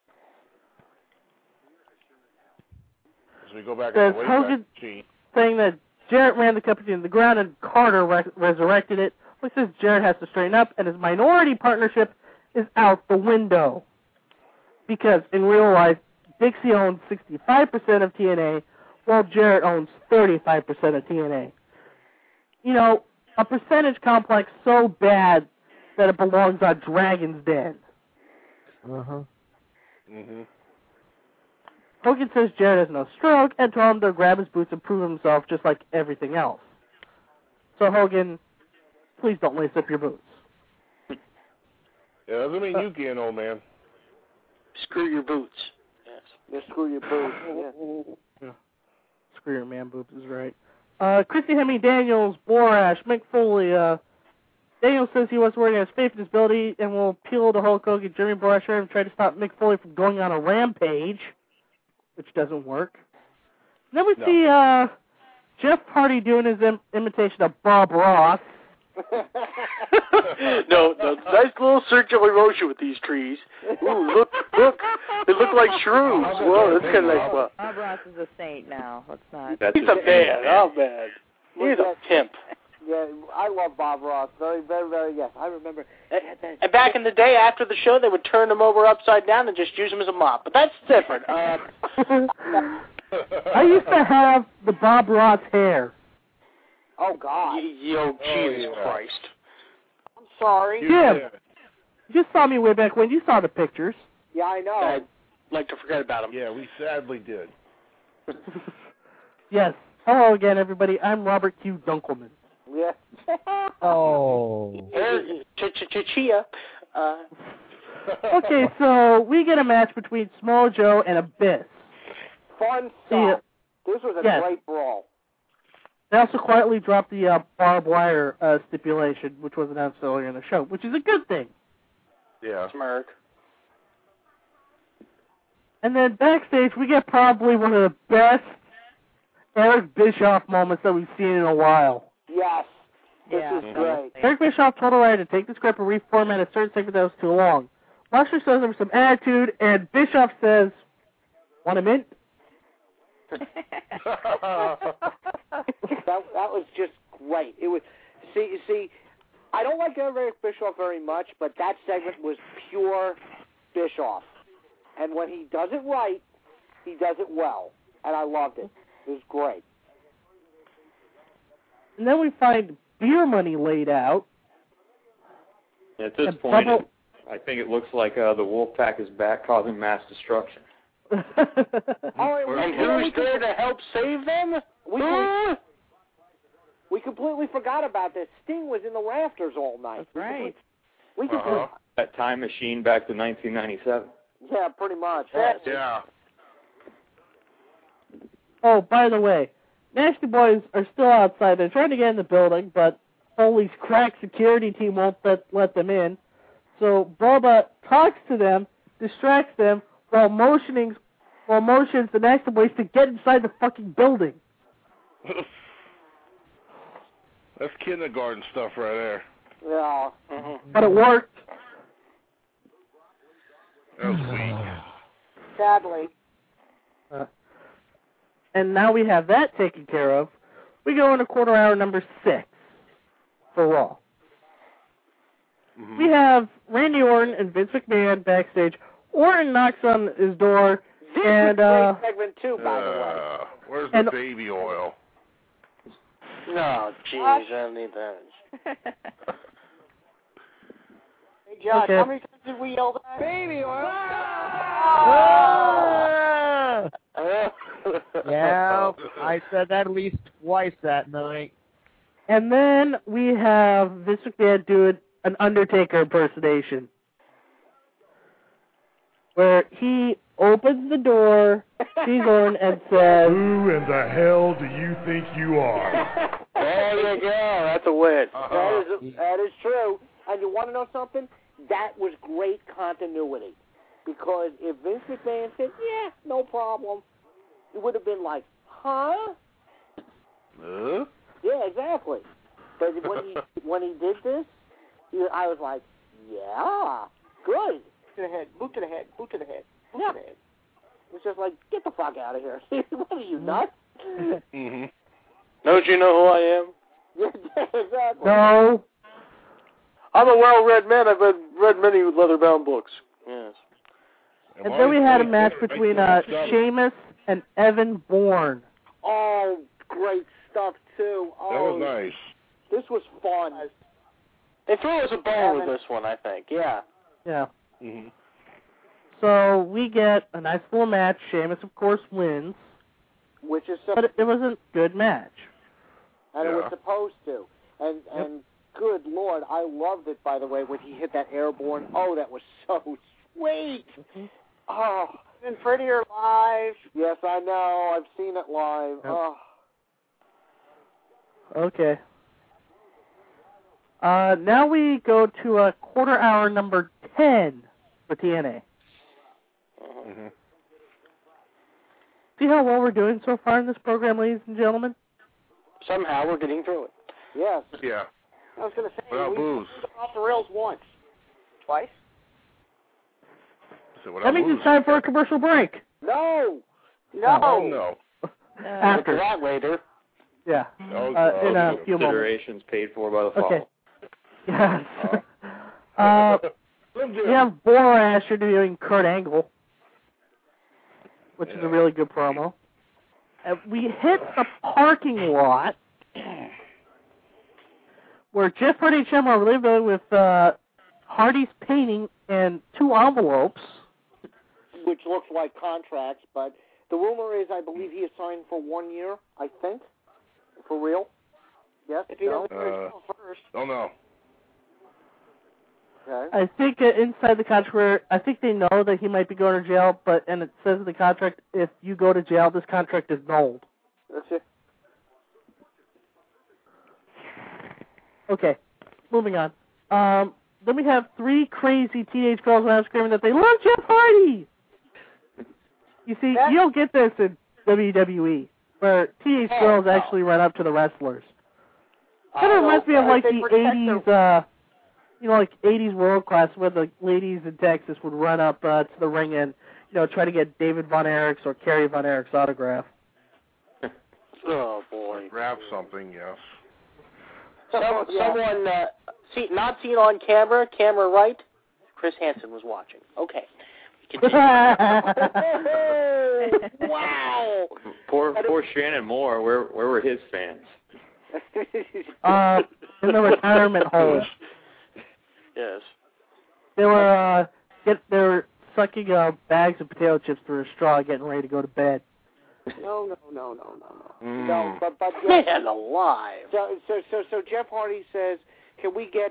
So we go back Says to the Hogan machine. saying that Jarrett ran the company into the ground and Carter resurrected it, which says Jarrett has to straighten up and his minority partnership is out the window. Because in real life, Dixie owns 65% of TNA, while Jarrett owns 35% of TNA. You know, a percentage complex so bad that it belongs on Dragon's Den. Uh-huh. Mm-hmm. Hogan says Jarrett has no stroke and told him to grab his boots and prove himself just like everything else. So Hogan, please don't lace up your boots. Yeah, doesn't mean you can, old man. Screw your boots. Yes. Yeah, screw your boots. Yeah. Screw your man boobs is right. Christy Hemme, Daniels, Borash, Mick Foley. Daniels says he wants to work on his faith in his ability and will appeal to Hulk Hogan, Jeremy Borash, and try to stop Mick Foley from going on a rampage, which doesn't work. Then we see Jeff Hardy doing his imitation of Bob Ross. No, nice little circular motion with these trees. Ooh, look. They look like shrooms. Whoa, that's kind of like what? Bob Ross is a saint now. Let's not. He's a man. Oh, man. He's a pimp. Yeah, I love Bob Ross. Very, very, very, yes. I remember. And back in the day, after the show, they would turn him over upside down and just use him as a mop. But that's different. I used to have the Bob Ross hair. Oh, God. Jesus Christ. I'm sorry. Jim, you saw me way back when. You saw the pictures. Yeah, I know. I'd like to forget about him. Yeah, we sadly did. Yes. Hello again, everybody. I'm Robert Q. Dunkelman. Yeah. Oh. Chia. Okay, so we get a match between Samoa Joe and Abyss. Fun stuff. Yeah. This was a Yes. great brawl. They also quietly dropped the barbed wire stipulation, which was announced earlier in the show, which is a good thing. Yeah. Smirk. And then backstage, we get probably one of the best Eric Bischoff moments that we've seen in a while. Yes. This Yeah. is great. Eric Bischoff told O'Reilly to take the script and reformat a certain segment that was too long. Lashley says there was some attitude, and Bischoff says, "Want a mint?" that was just great. It was see, I don't like Eric Bischoff very much, but that segment was pure Bischoff. And when he does it right, he does it well. And I loved it. It was great. And then we find Beer Money laid out. At this And point, Bubba- I think it looks like the Wolfpack is back causing mass destruction. All right, And who's there to help save them? We completely forgot about this. Sting was in the rafters all night. That's right. We completely, That time machine back to 1997. yeah, pretty much. Yeah. Oh, by the way, Nasty Boys are still outside. They're trying to get in the building, but Foley's crack security team won't let them in. So Bubba talks to them, distracts them, while motions the Nasty Boys to get inside the fucking building. That's kindergarten stuff right there. Yeah. But it worked. That was weak. Sadly. And now we have that taken care of. We go into quarter hour number 6 for Raw. Mm-hmm. We have Randy Orton and Vince McMahon backstage. Orton knocks on his door, This and was a great segment too, by the way. Where's And- the baby oil? No, jeez, I don't need that. Josh, Okay. how many times did we yell that? Baby oil. Yeah, I said that at least twice that night. And then we have Vince McMahon doing an Undertaker impersonation, where he opens the door, sees Orton, and says, Who in the hell do you think you are? There you go. That's a win. That is true. And you want to know something? That was great continuity. Because if Vince McMahon said, yeah, no problem, it would have been like, huh? Yeah, exactly. But when he did this, I was like, yeah, good. To the head, boot to the head, boot to the head, boot to the head. It's just like, get the fuck out of here. What are you, nuts? Mm-hmm. Don't you know who I am? Yeah, exactly. no. I'm a well-read man. I've read many leather-bound books. Yes. And then we had a match between Sheamus and Evan Bourne. Oh, great stuff, too. Oh, That was nice. This was fun. They threw us a bone with this one, I think. Yeah. Yeah. Mm-hmm. So we get a nice little match. Sheamus, of course, wins. Which is but it was a good match. And it was supposed to. And good Lord, I loved it, by the way, when he hit that airborne. Oh, that was so sweet. Oh. And Freddie are live. Yes, I know. I've seen it live. Yep. Oh. Okay. Now we go to a quarter hour number 10 for TNA. Mm-hmm. See how well we're doing so far in this program, ladies and gentlemen? Somehow we're getting through it. Yes. Yeah. I was going to say, Without we booze. went off the rails once. Twice? So That means it's time for a commercial break. No. No. After. That later. Yeah. In a few moments. Considerations paid for by the fall. Okay. Yes. We have Borash interviewing Kurt Angle, which is a really good promo. We hit the parking lot where Jeff Hardy and Shamrock were living with Hardy's painting and 2 envelopes. Which looks like contracts, but the rumor is I believe he is signed for 1 year, I think. For real? Yes? If he doesn't first. Don't know. Okay. I think inside the contract, I think they know that he might be going to jail, and it says in the contract, if you go to jail, this contract is nulled. That's it. Okay, moving on. Then we have 3 crazy teenage girls around screaming that they love Jeff Hardy. You see, you don't get this in WWE, where teenage girls actually run up to the wrestlers. Kind of reminds me of like the 80s, like 80s World Class, where the ladies in Texas would run up to the ring and, try to get David Von Erich's or Kerry Von Erich's autograph. Oh, boy. Grab something, yes. Someone, not seen on camera right, Chris Hansen was watching. Okay. Wow! Poor Shannon Moore. Where were his fans? In the retirement home. Yes. They were sucking bags of potato chips through a straw, getting ready to go to bed. No. Mm. No, but man alive. So Jeff Hardy says, can we get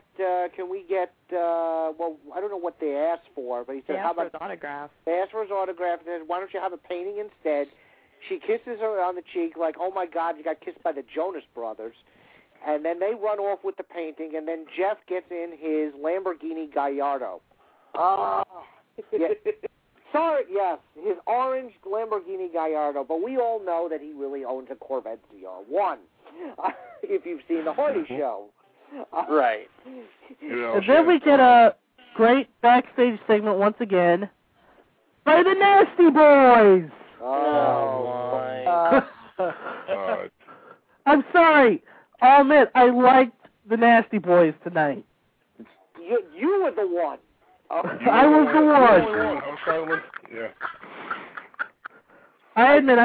well, I don't know what they asked for, but he said, how about his autograph? They asked for his autograph, and then why don't you have a painting instead? She kisses her on the cheek like, oh my God, you got kissed by the Jonas Brothers. And then they run off with the painting, and then Jeff gets in his Lamborghini Gallardo. Yeah. Sorry, yes, his orange Lamborghini Gallardo, but we all know that he really owns a Corvette ZR1, if you've seen the Hardy Show. Right. And then we get a great backstage segment once again by the Nasty Boys. Oh my. I'm sorry. I'll admit, I liked the Nasty Boys tonight. You were the one. I was the one. I'm trying to yeah. I admit,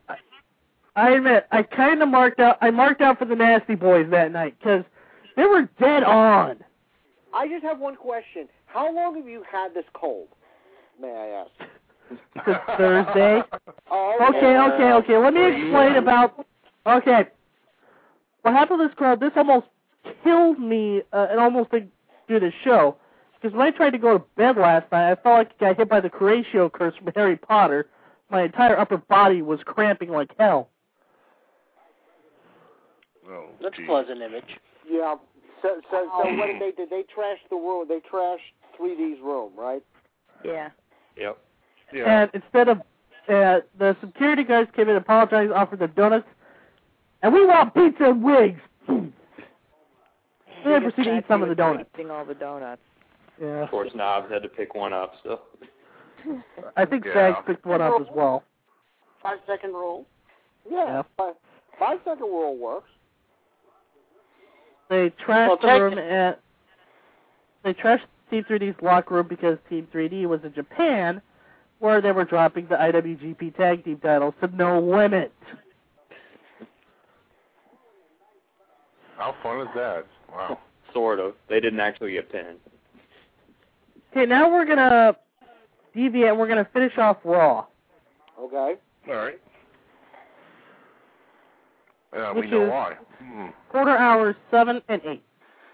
I kind of marked out for the Nasty Boys that night because they were dead on. I just have one question. How long have you had this cold? May I ask? Since Thursday. Oh, Okay. Let me explain about. Okay. What happened with this crowd? This almost killed me, and almost didn't do the show. Because when I tried to go to bed last night, I felt like I got hit by the Horatio curse from Harry Potter. My entire upper body was cramping like hell. Oh, that's a pleasant image. Yeah. So what did they do? They trashed the room. They trashed 3D's room, right? Yeah. Yep. And instead of the security guards came in and apologized, offered them donuts, and we want pizza and wigs. Then they proceeded to eat some of the donuts. Eating all the donuts. Yeah. Of course, Knobs had to pick one up, so. I think Sags picked one up as well. 5-second rule. Yeah. 5-second rule works. They trashed the room at. They trashed Team 3D's locker room because Team 3D was in Japan, where they were dropping the IWGP Tag Team titles to No Limit. How fun is that? Wow. Sort of. They didn't actually get pinned. Okay, now we're gonna deviate and we're gonna finish off Raw. Okay. All right. Yeah, Which we know is why. Quarter hours 7 and 8.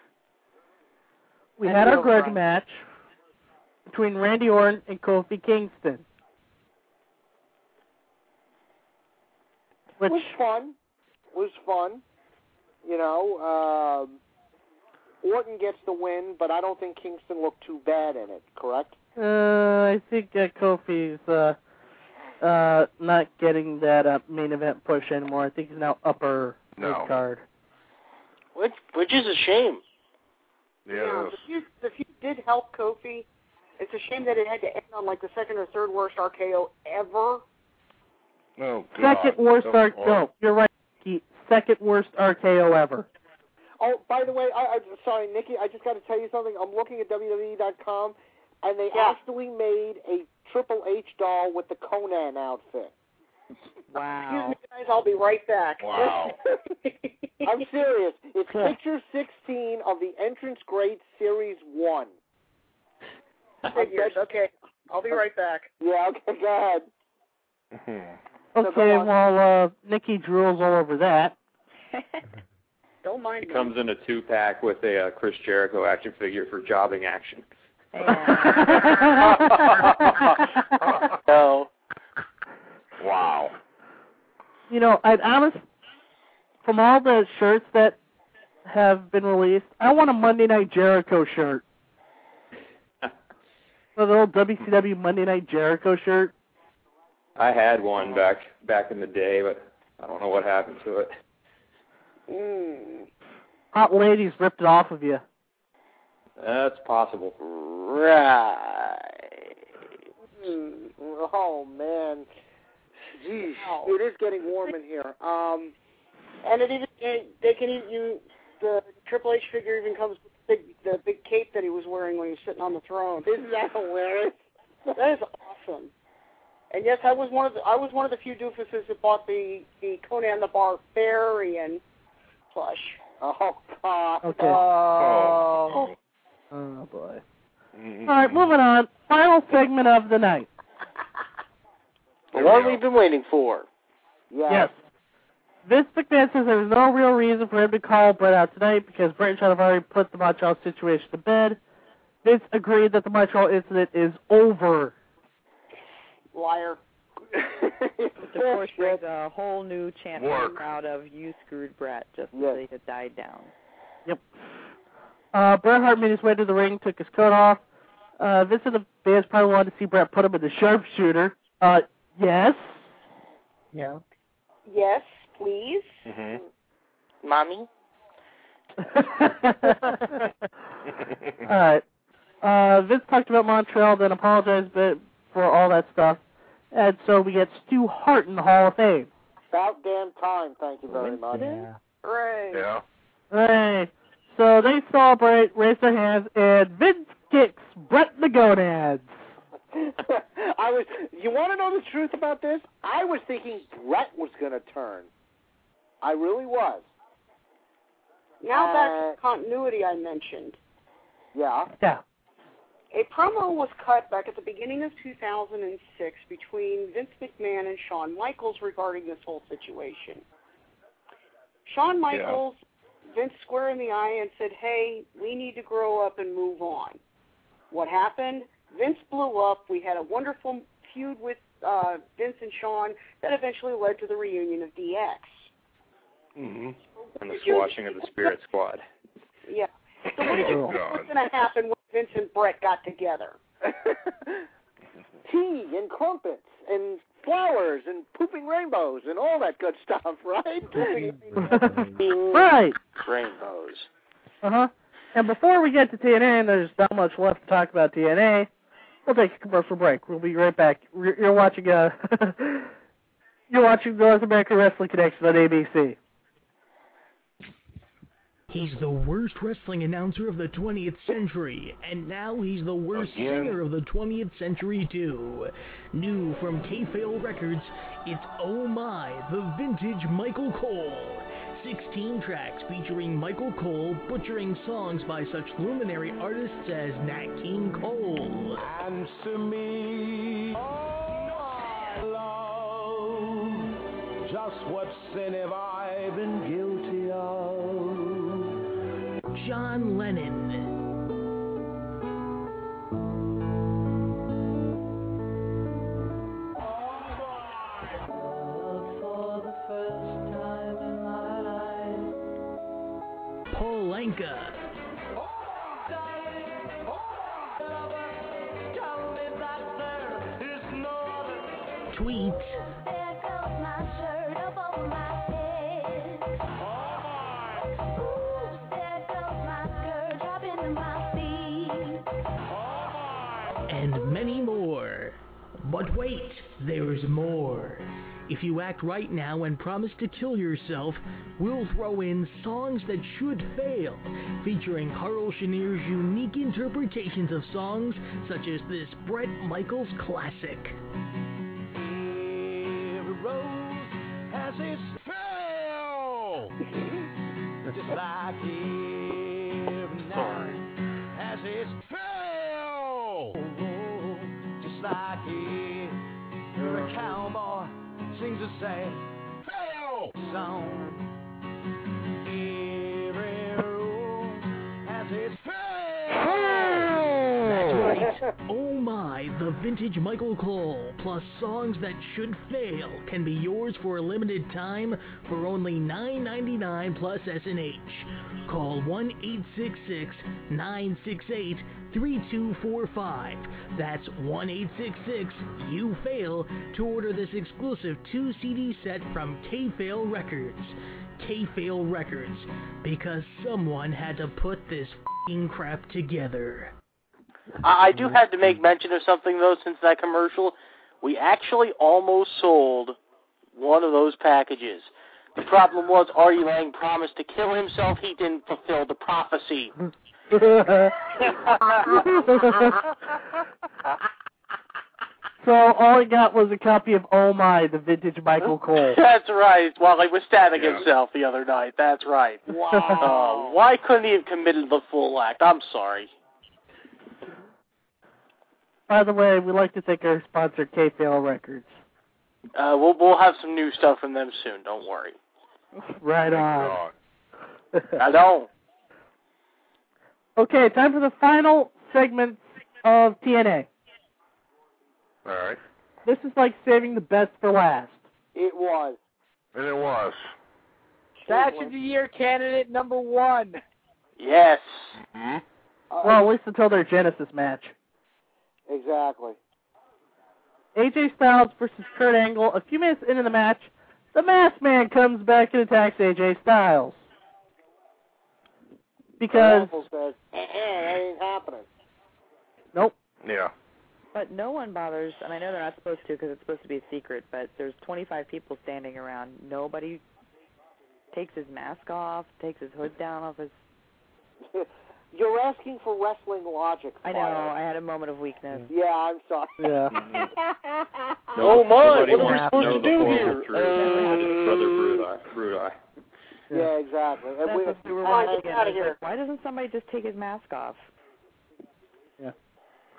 We had our grudge match between Randy Orton and Kofi Kingston. Which was fun. You know, Orton gets the win, but I don't think Kingston looked too bad in it, correct? I think Kofi's not getting that main event push anymore. I think he's now upper mid-card. Which is a shame. Yeah, the feud did help Kofi. It's a shame that it had to end on like the second or third worst RKO ever. Oh, God. Second worst RKO. No, you're right, Keith. Second worst RKO ever. Oh, by the way, sorry, Nikki, I just got to tell you something. I'm looking at WWE.com, and they actually made a Triple H doll with the Conan outfit. Wow. Excuse me, guys, I'll be right back. Wow. I'm serious. It's picture 16 of the Entrance Great Series 1. Figures. Okay, I'll be right back. Yeah, okay, go ahead. Okay, well, Nikki drools all over that. Don't mind It comes in a 2-pack with a Chris Jericho action figure for jobbing action. No. Wow. You know, I'd honest, from all the shirts that have been released, I want a Monday Night Jericho shirt. So the old WCW Monday Night Jericho shirt. I had one back in the day, but I don't know what happened to it. Hot ladies ripped it off of you. That's possible. Right. Oh, man. Jeez, it is getting warm in here. And the Triple H figure even comes with the big cape that he was wearing when he was sitting on the throne. Isn't that hilarious? That is awesome. And yes, I was one of the few doofuses that bought the Conan the Barbarian plush. Oh God. Okay. Oh boy. All right, moving on. Final segment of the night. The one we've been waiting for. Yes. Vince McMahon says there's no real reason for him to call Bret out tonight because Bret and Shawn have already put the Montreal situation to bed. Vince agreed that the Montreal incident is over. Liar. Which of course brings a whole new chant from the crowd of "You screwed Bret" just as they had died down. Yep. Bret Hart made his way to the ring, took his coat off. Vince and the fans probably wanted to see Bret put him in the sharpshooter. Yes. Yeah. Yes, please. Mm-hmm. Mommy? All right. Vince talked about Montreal, then apologized for all that stuff. And so we get Stu Hart in the Hall of Fame. About damn time, thank you very much. Hooray. Yeah. Hey. So they celebrate, raise their hands, and Vince kicks Bret in the gonads. You want to know the truth about this? I was thinking Bret was going to turn. I really was. Now back to the continuity I mentioned. Yeah. Yeah. A promo was cut back at the beginning of 2006 between Vince McMahon and Shawn Michaels regarding this whole situation. Shawn Michaels, Vince square in the eye and said, hey, we need to grow up and move on. What happened? Vince blew up. We had a wonderful feud with Vince and Shawn that eventually led to the reunion of DX. Mm-hmm. And the squashing of the Spirit Squad. Yeah. So what do you think was going to happen when Vince and Brett got together? Tea and crumpets and flowers and pooping rainbows and all that good stuff, right? Right. Rainbows. Uh-huh. And before we get to TNA, and there's not much left to talk about TNA, we'll take a commercial break. We'll be right back. You're watching you're watching North American Wrestling Connection on ABC. He's the worst wrestling announcer of the 20th century, and now he's the worst singer of the 20th century, too. New from K-Fail Records, it's Oh My, the Vintage Michael Cole. 16 tracks featuring Michael Cole butchering songs by such luminary artists as Nat King Cole. Answer me, oh love, just what sin have I been guilty of? John Lennon. For the first time in my life. Paul Anka. Tweets. And many more. But wait, there's more. If you act right now and promise to kill yourself, we'll throw in Songs That Should Fail, featuring Carl Schneer's unique interpretations of songs such as this Bret Michaels classic. Every rose has its fail, just like every night has its fail, just like every cowboy sings a sad fail song. Every rose has its fail. That's right. Oh My, the Vintage Michael Cole, plus Songs That Should Fail, can be yours for a limited time for only $9.99 plus S&H. Call 1-866-968-3245. That's 1-866-YOU-FAIL to order this exclusive 2-CD set from K-Fail Records. K-Fail Records, because someone had to put this f***ing crap together. I do have to make mention of something, though, since that commercial. We actually almost sold one of those packages. The problem was Artie Lang promised to kill himself. He didn't fulfill the prophecy. So all he got was a copy of Oh My, the Vintage Michael Cole. That's right, while he was stabbing himself the other night. That's right. Wow. Why couldn't he have committed the full act? I'm sorry. By the way, we'd like to thank our sponsor, K-Fail Records. We'll have some new stuff from them soon. Don't worry. Right on. I don't. Okay, time for the final segment of TNA. All right. This is like saving the best for last. It was. And it was. Match of the Year candidate number 1. Yes. Mm-hmm. Well, at least until their Genesis match. Exactly. AJ Styles versus Kurt Angle. A few minutes into the match, the Masked Man comes back and attacks AJ Styles. Because... says, that ain't happening. Nope. Yeah. But no one bothers, and I know they're not supposed to because it's supposed to be a secret, but there's 25 people standing around. Nobody takes his mask off, takes his hood down off his... You're asking for wrestling logic. I know, I had a moment of weakness. Yeah, I'm sorry. Yeah. Oh my, Nobody what are we wants to know supposed to the do full here? truth. Brother Brudai. Yeah, exactly. And That's what we were get wondering. out of here. Like, why doesn't somebody just take his mask off? Yeah.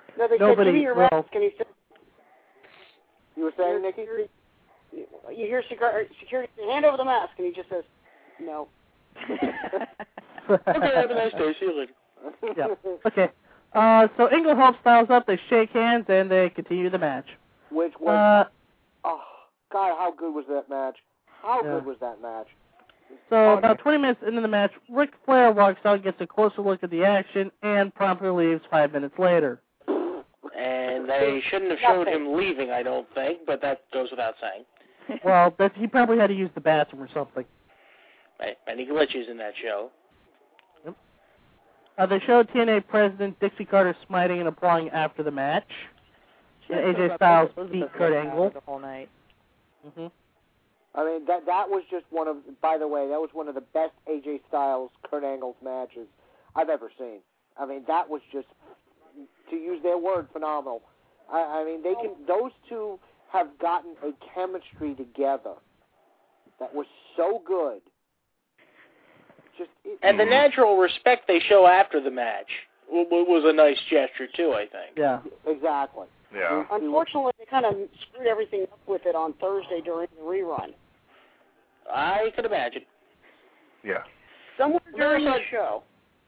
No, they Nobody said, give me your will. mask, and he said... You were saying, Nikki? You hear security say, hand over the mask, and he just says, no. Okay, have a nice day. See you later. Yeah. Okay. So Engel helps Styles up. They shake hands and they continue the match. Which was... oh, God, how good was that match? How Yeah. good was that match? So about 20 minutes into the match, Ric Flair walks out, gets a closer look at the action, and promptly leaves 5 minutes later. And they shouldn't have showed him leaving, I don't think, but that goes without saying. Well, he probably had to use the bathroom or something. Right, many glitches in that show. Yep. They showed TNA President Dixie Carter smiting and applauding after the match. And AJ Styles beat Kurt Angle. The whole night. Mm-hmm. I mean, that was just one of, by the way, that was one of the best AJ Styles, Kurt Angle's matches I've ever seen. I mean, that was just, to use their word, phenomenal. I mean, those two have gotten a chemistry together that was so good. And the natural respect they show after the match was a nice gesture, too, I think. Yeah. Exactly. Yeah. Unfortunately, they kind of screwed everything up with it on Thursday during the rerun. I could imagine. Yeah. Somewhere during the show,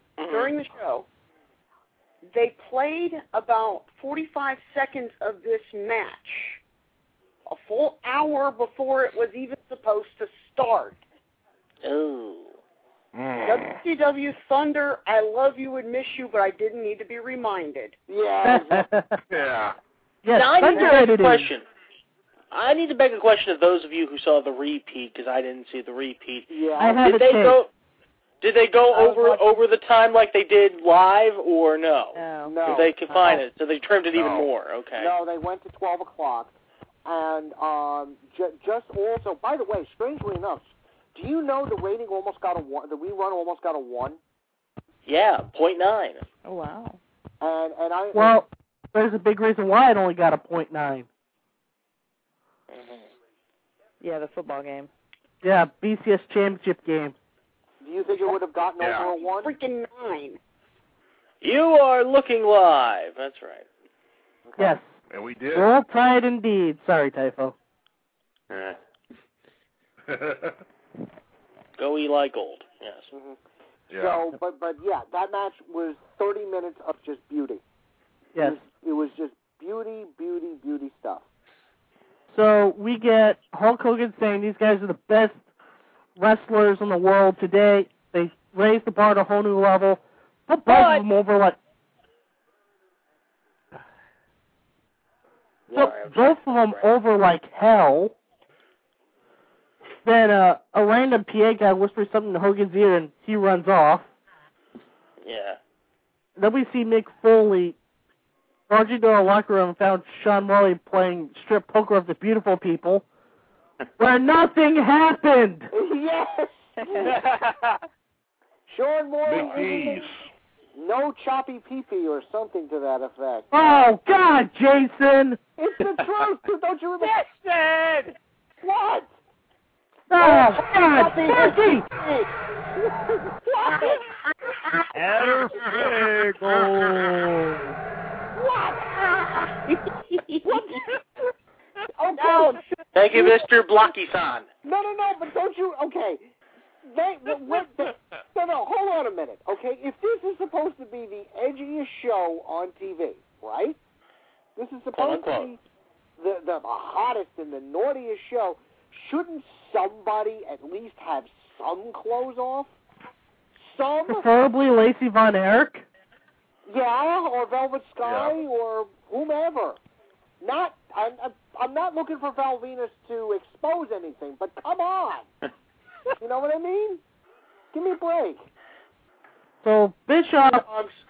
they played about 45 seconds of this match, a full hour before it was even supposed to start. Oh. WCW Thunder, I love you and miss you, but I didn't need to be reminded. Yeah. Yeah. Yes, now, I need to beg a it is. question. I need to beg a question of those of you who saw the repeat, because I didn't see the repeat. Yeah. I have Did it they taped. go? Did they go over the time like they did live, or no? No. Did they confine it? So they trimmed it even more. Okay. No, they went to 12 o'clock. And just also, by the way, strangely enough, do you know the rating almost got a 1? The rerun almost got a 1. Yeah, 0.9. Oh, wow. And I Well, there's a big reason why it only got a 0.9. Yeah, the football game. Yeah, BCS championship game. Do you think it would have gotten over a 1? Freaking 9. You are looking live. That's right. Okay. Yes. And we did. Roll Tide indeed. Sorry, Typho. Go Eli Gold. Yes. Mm-hmm. Yeah. So, but yeah, that match was 30 minutes of just beauty. Yes. It was just beauty stuff. So we get Hulk Hogan saying these guys are the best wrestlers in the world today. They raised the bar to a whole new level. Put both of them over like... Put both of them over like hell. Then a random PA guy whispers something to Hogan's ear and he runs off. Yeah. Then we see Mick Foley barging into our locker room and found Sean Morley playing strip poker of the beautiful people, where nothing happened. Yes. Sean Morley. Big D's. No choppy pee-pee or something to that effect. Oh God, Jason! It's the truth. Don't you remember? Jason! What? Oh God, Becky! Oh, no. Thank you, Mr. Blocky-san. No, but don't you... Okay. No, hold on a minute, okay? If this is supposed to be the edgiest show on TV, right? This is supposed to be the hottest and the naughtiest show. Shouldn't somebody at least have some clothes off? Some? Preferably Lacey Von Erich? Yeah, or Velvet Sky, or whomever. I'm not looking for Val Venus to expose anything, but come on. You know what I mean? Give me a break. So Bischoff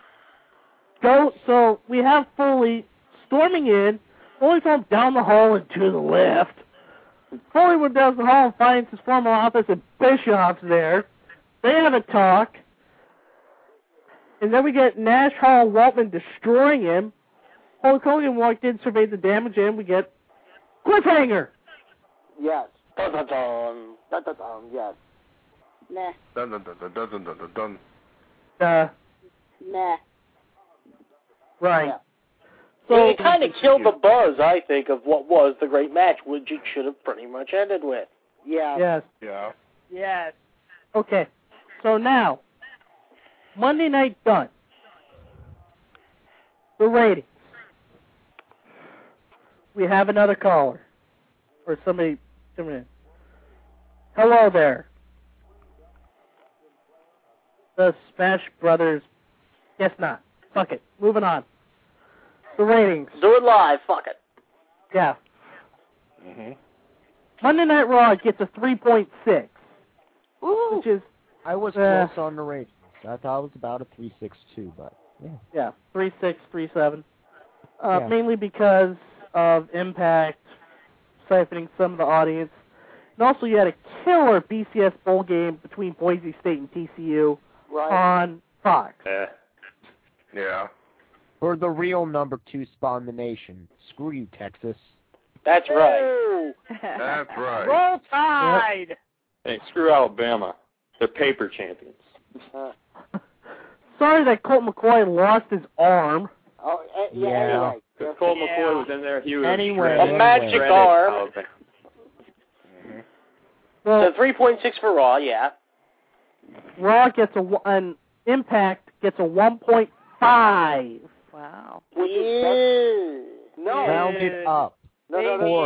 so we have Foley storming in. Foley's going down the hall and to the left. Foley went down the hall and finds his former office, and Bischoff's there. They have a talk. And then we get Nash Hall Waltman destroying him. Hulk Hogan walked in, surveyed the damage, and we get cliffhanger. Yes. Dun, dun, dun. Dun, dun, dun, yes. Nah. Dun, dun, dun, dun, dun, dun, dun, dun. Nah. Right. Yeah. So it kind of killed the buzz, I think, of what was the great match, which it should have pretty much ended with. Yeah. Yes. Yeah. Yes. Okay. So now, Monday night done. The ratings. We have another caller. Or somebody coming in. Hello there. The Smash Brothers. Guess not. Fuck it. Moving on. The ratings. Do it live. Fuck it. Yeah. Mm-hmm. Monday Night Raw gets a 3.6. Which is... I was close on the ratings. I thought it was about a 3.62, but yeah. Yeah, 3.6, 3.7. Yeah. Mainly because of Impact siphoning some of the audience. And also you had a killer BCS bowl game between Boise State and TCU on Fox. Yeah. For the real number 2 spot in the nation. Screw you, Texas. That's right. That's right. Roll Tide! Hey, screw Alabama. They're paper champions. Sorry that Colt McCoy lost his arm. Oh, Yeah. Anyway. If Colt McCoy was in there, he was Anyway. shredded. A magic arm. Alabama. Well, So 3.6 for Raw, yeah. Raw gets an Impact gets a 1.5. Wow. Which is no. Round it up. No.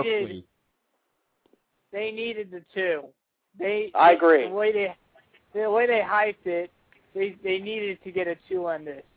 They needed the 2. I agree. The way they hyped it, they needed to get a 2 on this.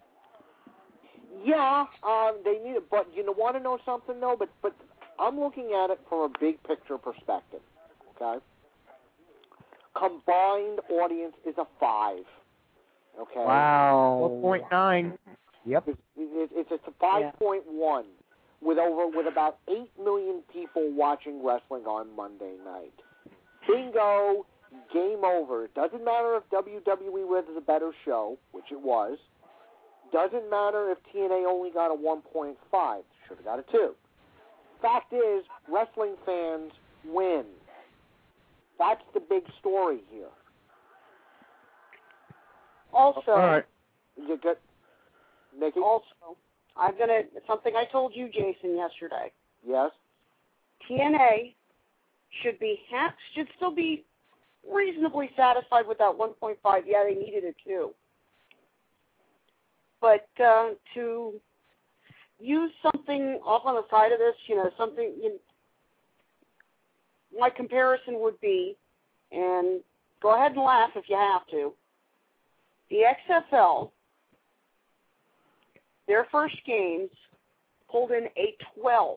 Yeah, they need it, but you want to know something though? But I'm looking at it from a big picture perspective. Okay. Combined audience is a 5. Okay. Wow. 4.9. Yep. It's a 5.1 with about 8 million people watching wrestling on Monday night. Bingo, game over. It doesn't matter if WWE was a better show, which it was. Doesn't matter if TNA only got a 1.5. Should have got a 2. Fact is, wrestling fans win. That's the big story here. Also, All right. You get, Nikki? also, something I told you, Jason, yesterday. Yes. TNA should still be reasonably satisfied with that 1.5. Yeah, they needed a 2. But to use something off on the side of this, my comparison would be, and go ahead and laugh if you have to, the XFL, their first games pulled in a 12,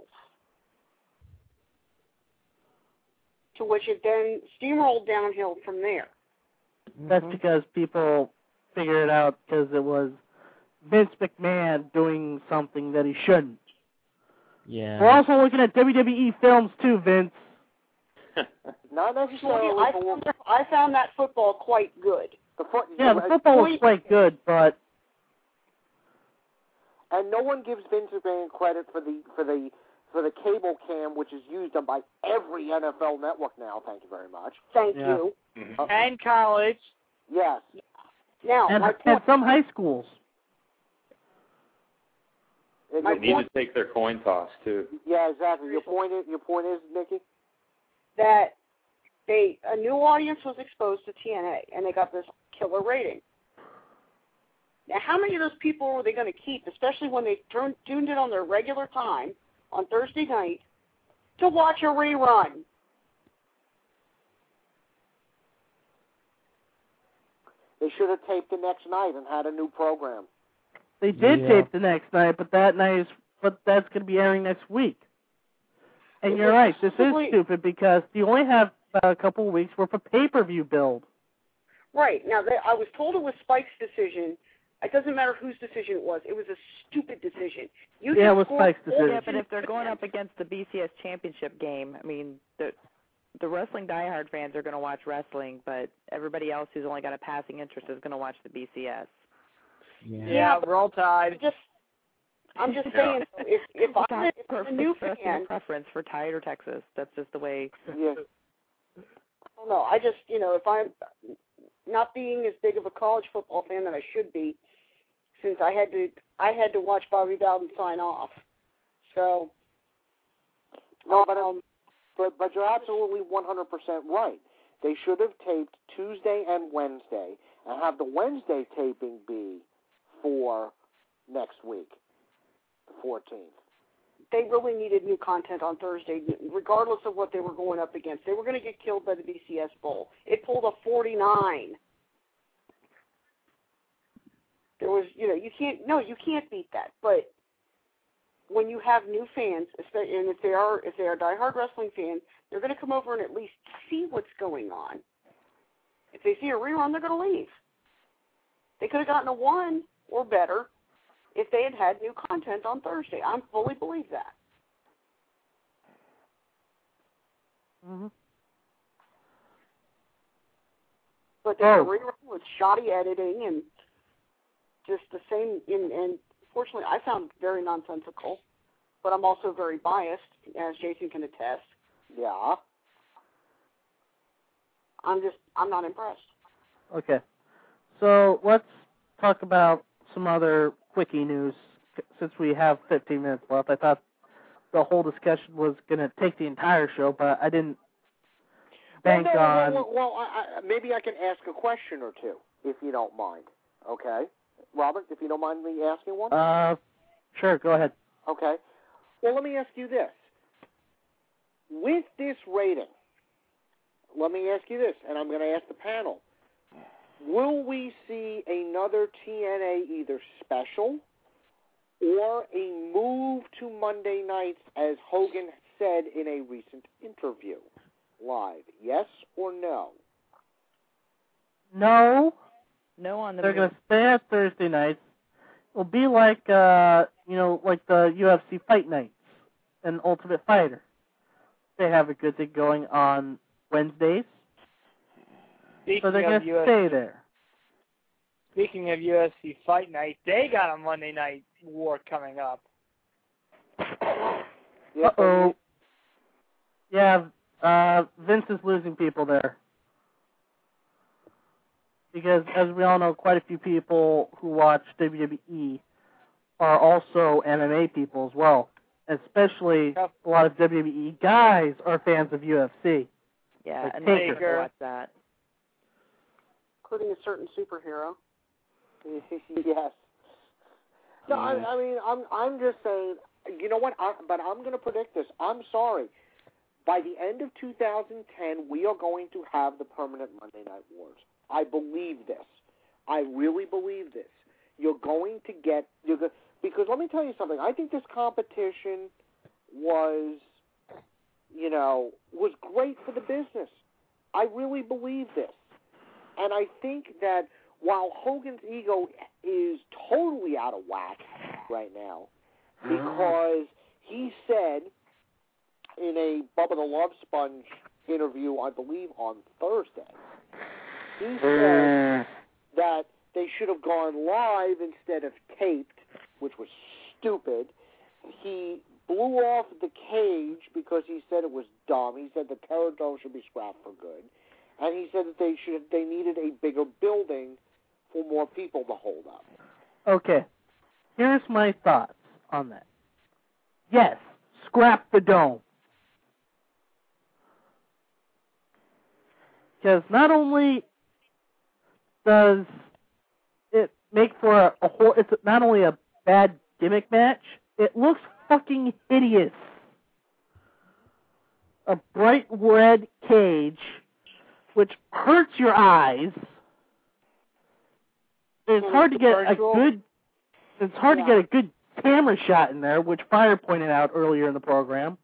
to which it then steamrolled downhill from there. That's because people figured it out because it was Vince McMahon doing something that he shouldn't. Yeah. We're also looking at WWE films too, Vince. Not necessarily. I found that football quite good. The football was quite good, but and no one gives Vince McMahon credit for the cable cam, which is used by every NFL network now. Thank you very much. Thank you. And college. Yes. Now, and some high schools. They need to take their coin toss too. Yeah, exactly. Your point is, Nikki, that a new audience was exposed to TNA, and they got this killer rating. Now, how many of those people were they going to keep, especially when they tuned in on their regular time on Thursday night to watch a rerun? They should have taped the next night and had a new program. They did tape the next night, but that's going to be airing next week. And you're right, this is stupid because you only have a couple of weeks worth of pay-per-view build. Right. Now, I was told it was Spike's decision. It doesn't matter whose decision it was. It was a stupid decision. It was Spike's decision. Yeah, but if they're going up against the BCS championship game, I mean, the wrestling diehard fans are going to watch wrestling, but everybody else who's only got a passing interest is going to watch the BCS. Yeah, Roll Tide. I'm just saying, if I'm a new fan, preference for Tide or Texas, that's just the way. Yeah. I don't know. I just, if I'm not being as big of a college football fan that I should be, since I had to watch Bobby Bowden sign off So, no, but you're absolutely 100% right. They should have taped Tuesday and Wednesday, and have the Wednesday taping be for next week, the 14th. They really needed new content on Thursday, regardless of what they were going up against. They were going to get killed by the BCS Bowl. It pulled a 49. There was, you can't beat that. But when you have new fans, and if they are diehard wrestling fans, they're going to come over and at least see what's going on. If they see a rerun, they're going to leave. They could have gotten a 1 or better if they had new content on Thursday. I fully believe that. Mm-hmm. But there's a rerun with shoddy editing and just the same. And fortunately, I found very nonsensical. But I'm also very biased, as Jason can attest. Yeah. I'm not impressed. Okay. So let's talk about some other quickie news, since we have 15 minutes left. I thought the whole discussion was going to take the entire show, but I didn't bank on... Well, maybe I can ask a question or two, if you don't mind. Okay? Robert, if you don't mind me asking one? Sure, go ahead. Okay. Well, let me ask you this. With this rating, let me ask you this, and I'm going to ask the panel. Will we see another TNA either special or a move to Monday nights, as Hogan said in a recent interview, live? Yes or no? No. No on the They're going to stay at Thursday nights. It'll be like, like the UFC Fight Nights and Ultimate Fighter. They have a good thing going on Wednesdays. So they're going to stay there. Speaking of UFC Fight Night, they got a Monday Night War coming up. Uh-oh. Yeah, Vince is losing people there. Because, as we all know, quite a few people who watch WWE are also MMA people as well. Especially a lot of WWE guys are fans of UFC. Yeah, like and Taker. watch that. Including a certain superhero. Yes. No, I mean, I'm just saying, you know what, but I'm going to predict this. I'm sorry. By the end of 2010, we are going to have the permanent Monday Night Wars. I believe this. I really believe this. You're going to get... because let me tell you something. I think this competition was great for the business. I really believe this. And I think that while Hogan's ego is totally out of whack right now, because he said in a Bubba the Love Sponge interview, I believe on Thursday, he said that they should have gone live instead of taped, which was stupid. He blew off the cage because he said it was dumb. He said the Terror Dome should be scrapped for good. And he said that they needed a bigger building for more people to hold up. Okay. Here's my thoughts on that. Yes, scrap the dome. Because not only does it make for it's not only a bad gimmick match, it looks fucking hideous. A bright red cage, which hurts your eyes. It's hard to get a good. It's hard to get a good camera shot in there, which Fire pointed out earlier in the program.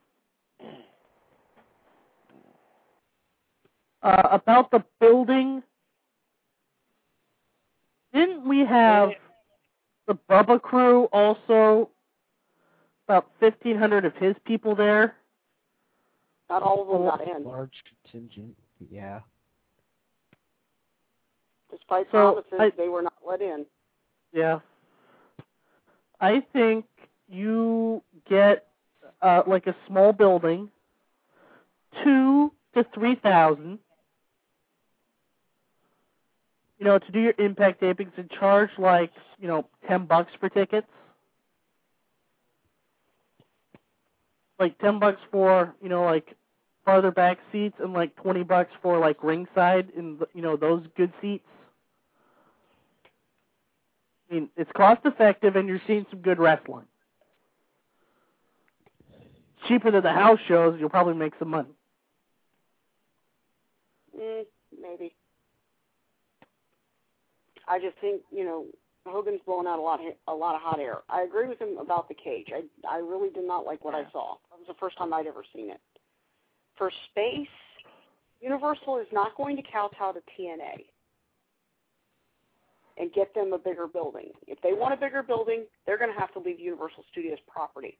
About the building, didn't we have the Bubba crew also? About 1,500 of his people there. Not all of them got in. Large contingent, yeah. Despite promises, they were not let in. Yeah. I think you get like a small building, 2,000 to 3,000. To do your Impact tapings and charge like $10 for tickets. like $10 for, like farther back seats and like $20 for like ringside in, those good seats. I mean, it's cost effective and you're seeing some good wrestling. Cheaper than the house shows, you'll probably make some money. Maybe. I just think, Hogan's blowing out a lot of hot air. I agree with him about the cage. I really did not like what I saw. That was the first time I'd ever seen it. For space, Universal is not going to kowtow to TNA and get them a bigger building. If they want a bigger building, they're going to have to leave Universal Studios property.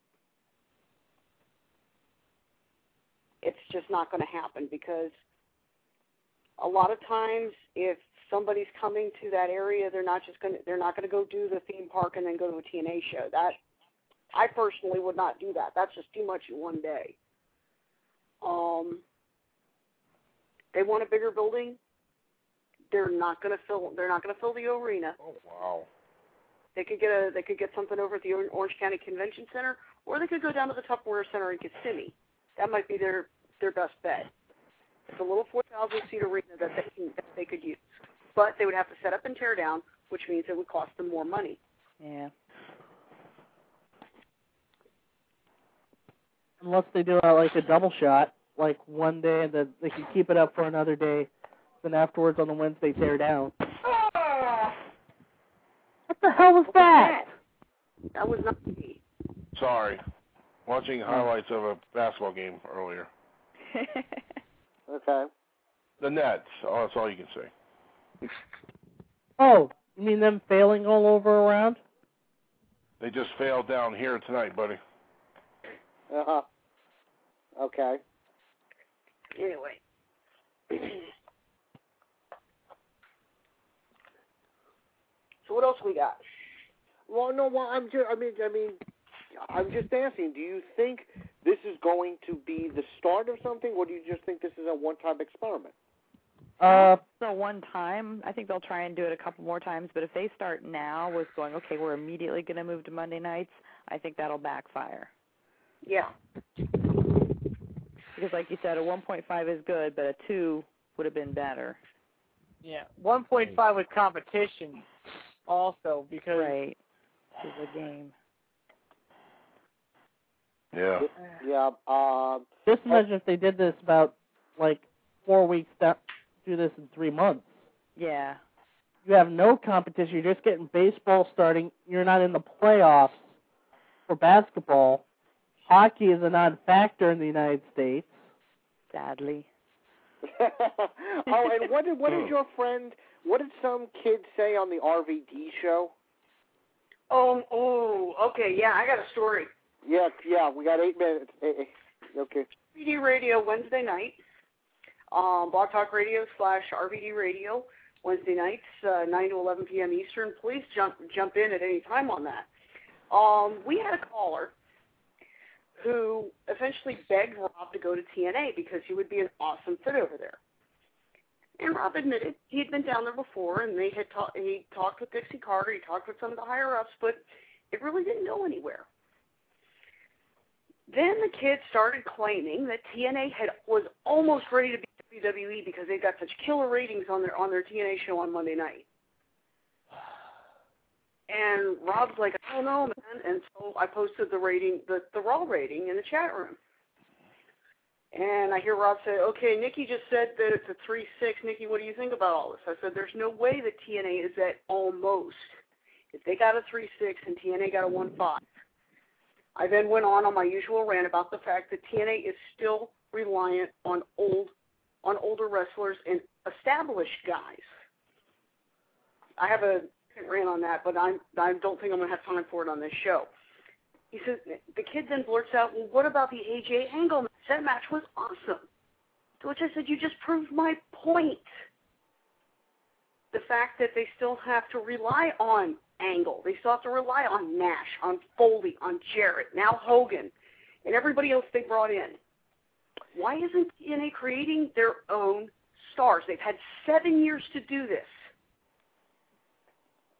It's just not going to happen because a lot of times if somebody's coming to that area, they're not going to go do the theme park and then go to a TNA show. That I personally would not do that. That's just too much in one day. They want a bigger building. They're not going to fill the arena. Oh wow. They could get something over at the Orange County Convention Center, or they could go down to the Tupperware Center in Kissimmee. That might be their best bet. It's a little 4,000-seat arena that they could use, but they would have to set up and tear down, which means it would cost them more money. Yeah. Unless they do like a double shot, like one day, and then they can keep it up for another day, then afterwards on the Wednesday tear down. What the hell was that? That was not me. Sorry. Watching highlights of a basketball game earlier. Okay. The Nets. Oh, that's all you can say. Oh, you mean them failing all over around? They just failed down here tonight, buddy. Uh-huh. Okay. Anyway. So what else we got? Well, no. Well, I'm just asking. Do you think this is going to be the start of something, or do you just think this is a one-time experiment? So one time, I think they'll try and do it a couple more times. But if they start now with going, okay, we're immediately going to move to Monday nights, I think that'll backfire. Yeah. Because, like you said, a 1.5 is good, but a 2 would have been better. Yeah, 1.5 with competition also because right, is a game. Yeah. Yeah. Just imagine if they did this about like 4 weeks. Do this in 3 months. Yeah. You have no competition. You're just getting baseball starting. You're not in the playoffs for basketball. Hockey is a non-factor in the United States. Sadly. Oh, and what did your friend? What did some kid say on the RVD show? Oh, okay, yeah, I got a story. Yeah, we got 8 minutes. Okay. RVD Radio Wednesday night. Blog Talk Radio / RVD Radio Wednesday nights, 9 to 11 p.m. Eastern. Please jump in at any time on that. We had a caller who essentially begged Rob to go to TNA because he would be an awesome fit over there. And Rob admitted he had been down there before, and he talked with Dixie Carter, he talked with some of the higher-ups, but it really didn't go anywhere. Then the kid started claiming that TNA was almost ready to be WWE because they got such killer ratings on their TNA show on Monday night. And Rob's like, I don't know, man. And so I posted the rating, the Raw rating in the chat room. And I hear Rob say, okay, Nikki just said that it's a 3.6. Nikki, what do you think about all this? I said, there's no way that TNA is at almost. If they got a 3.6 and TNA got a 1.5. I then went on my usual rant about the fact that TNA is still reliant on older wrestlers and established guys. I have a rant on that, but I don't think I'm going to have time for it on this show. He says, the kid then blurts out, well, what about the AJ Angle match? That match was awesome. To which I said, you just proved my point. The fact that they still have to rely on Angle. They still have to rely on Nash, on Foley, on Jarrett, now Hogan, and everybody else they brought in. Why isn't TNA creating their own stars? They've had 7 years to do this.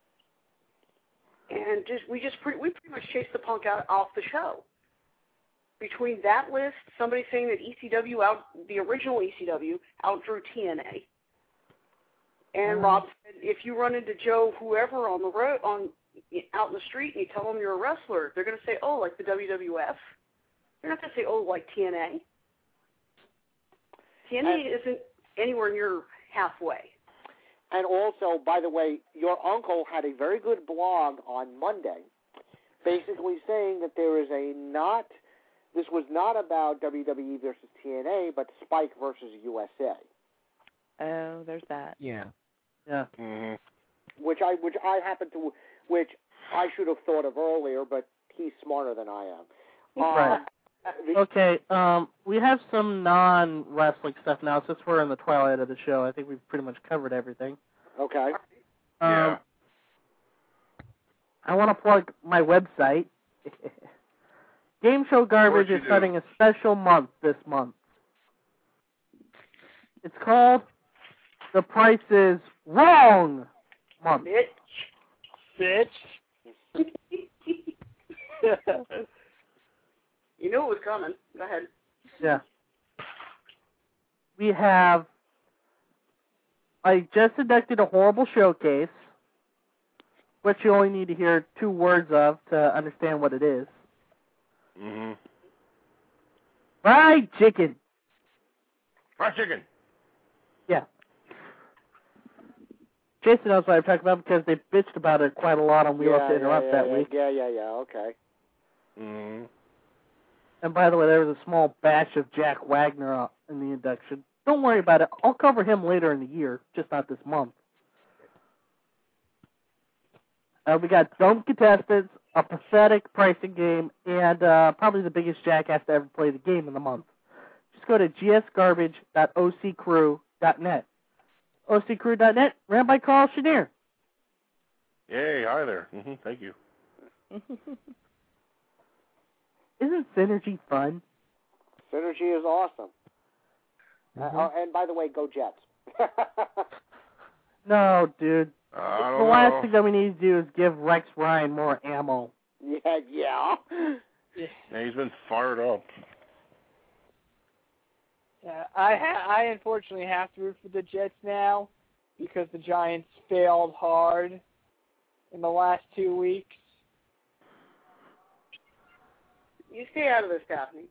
And we pretty much chased the Punk off the show. between that list, somebody saying that the original ECW outdrew TNA, and Rob said if you run into Joe whoever on the road out in the street and you tell them you're a wrestler, they're going to say, oh, like the WWF. They're not going to say, oh, like TNA. TNA isn't anywhere near halfway. And also, by the way, your uncle had a very good blog on Monday, basically saying that this was not about WWE versus TNA, but Spike versus USA. Oh, there's that. Yeah. Yeah. Mm-hmm. Which I should have thought of earlier, but he's smarter than I am. Right. Okay, we have some non-wrestling stuff now since we're in the twilight of the show. I think we've pretty much covered everything. Okay. I want to plug my website. Game Show Garbage is starting a special month this month. It's called The Price is Wrong month. Bitch. You knew it was coming. Go ahead. Yeah. I just conducted a horrible showcase, which you only need to hear 2 words of to understand what it is. Mm-hmm. Fried chicken. Fried chicken. Yeah. Jason knows what I'm talking about because they bitched about it quite a lot on We Love to Interrupt that week. Yeah, okay. Mm-hmm. And by the way, there was a small batch of Jack Wagner in the induction. Don't worry about it. I'll cover him later in the year, just not this month. We got dumb contestants, a pathetic pricing game, and probably the biggest jackass to ever play the game in the month. Just go to gsgarbage.occrew.net. OCCrew.net, ran by Carl Chenier. Yay, hi there. Mm-hmm, thank you. Isn't Synergy fun? Synergy is awesome. Mm-hmm. And by the way, go Jets. No, dude. I The last thing that we need to do is give Rex Ryan more ammo. Yeah. Yeah, he's been fired up. Yeah, I unfortunately have to root for the Jets now because the Giants failed hard in the last 2 weeks. You stay out of this, Daphne.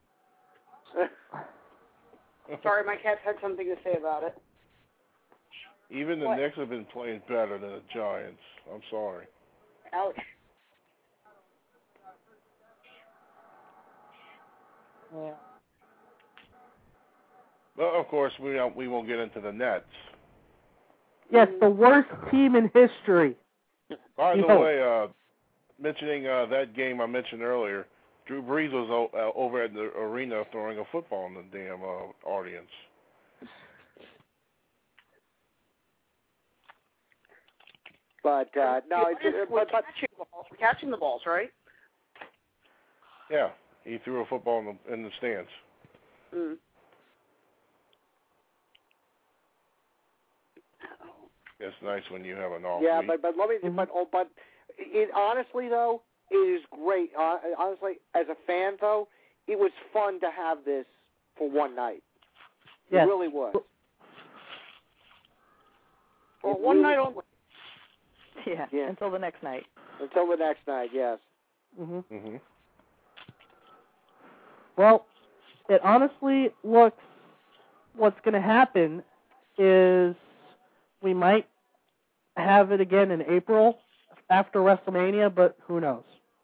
Sorry, my cat had something to say about it. Even the Knicks have been playing better than the Giants. I'm sorry. Ouch. Yeah. Well, of course, we won't get into the Nets. Yes, the worst team in history. By the way, mentioning that game I mentioned earlier, Drew Brees was over at the arena throwing a football in the damn audience. But no, we're catching the balls, right? Yeah, he threw a football in the stands. Mm. It's nice when you have an off Yeah, week. but it honestly though, it is great. Honestly, as a fan though, it was fun to have this for one night. Yes. It really was. For one night only. Yeah, until the next night. Until the next night, yes. Mm-hmm. Mm-hmm. Well, it honestly looks what's going to happen is we might have it again in April after WrestleMania, but who knows?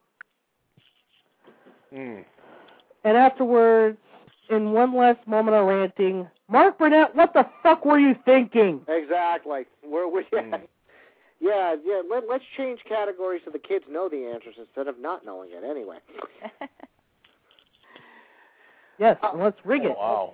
Mm. And afterwards, in one last moment of ranting, Mark Burnett, what the fuck were you thinking? Exactly. Yeah. Let's change categories so the kids know the answers instead of not knowing it anyway. Yes, let's rig it. Wow.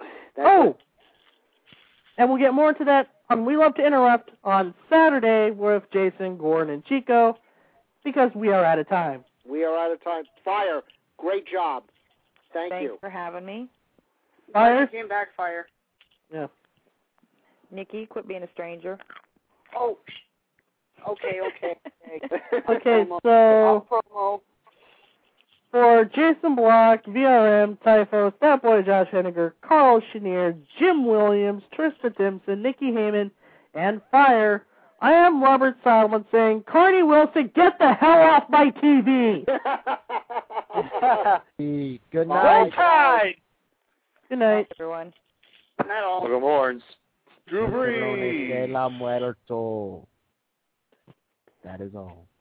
And we'll get more into that on We Love to Interrupt on Saturday with Jason, Gordon, and Chico, because we are out of time. We are out of time. Fire, great job. Thanks you. Thanks for having me. Fire? Came back, Fire. Yeah. Nikki, quit being a stranger. Oh. Okay. Okay, so... Promo. For Jason Block, VRM, Typhos, That Boy Josh Henniger, Carl Chenier, Jim Williams, Trista Timpson, Nikki Heyman, and Fire, I am Robert Solomon saying, Carney Wilson, get the hell off my TV! Good night. Good night, everyone. Good night, all. Welcome horns. Drew Brees. La muerto. That is all.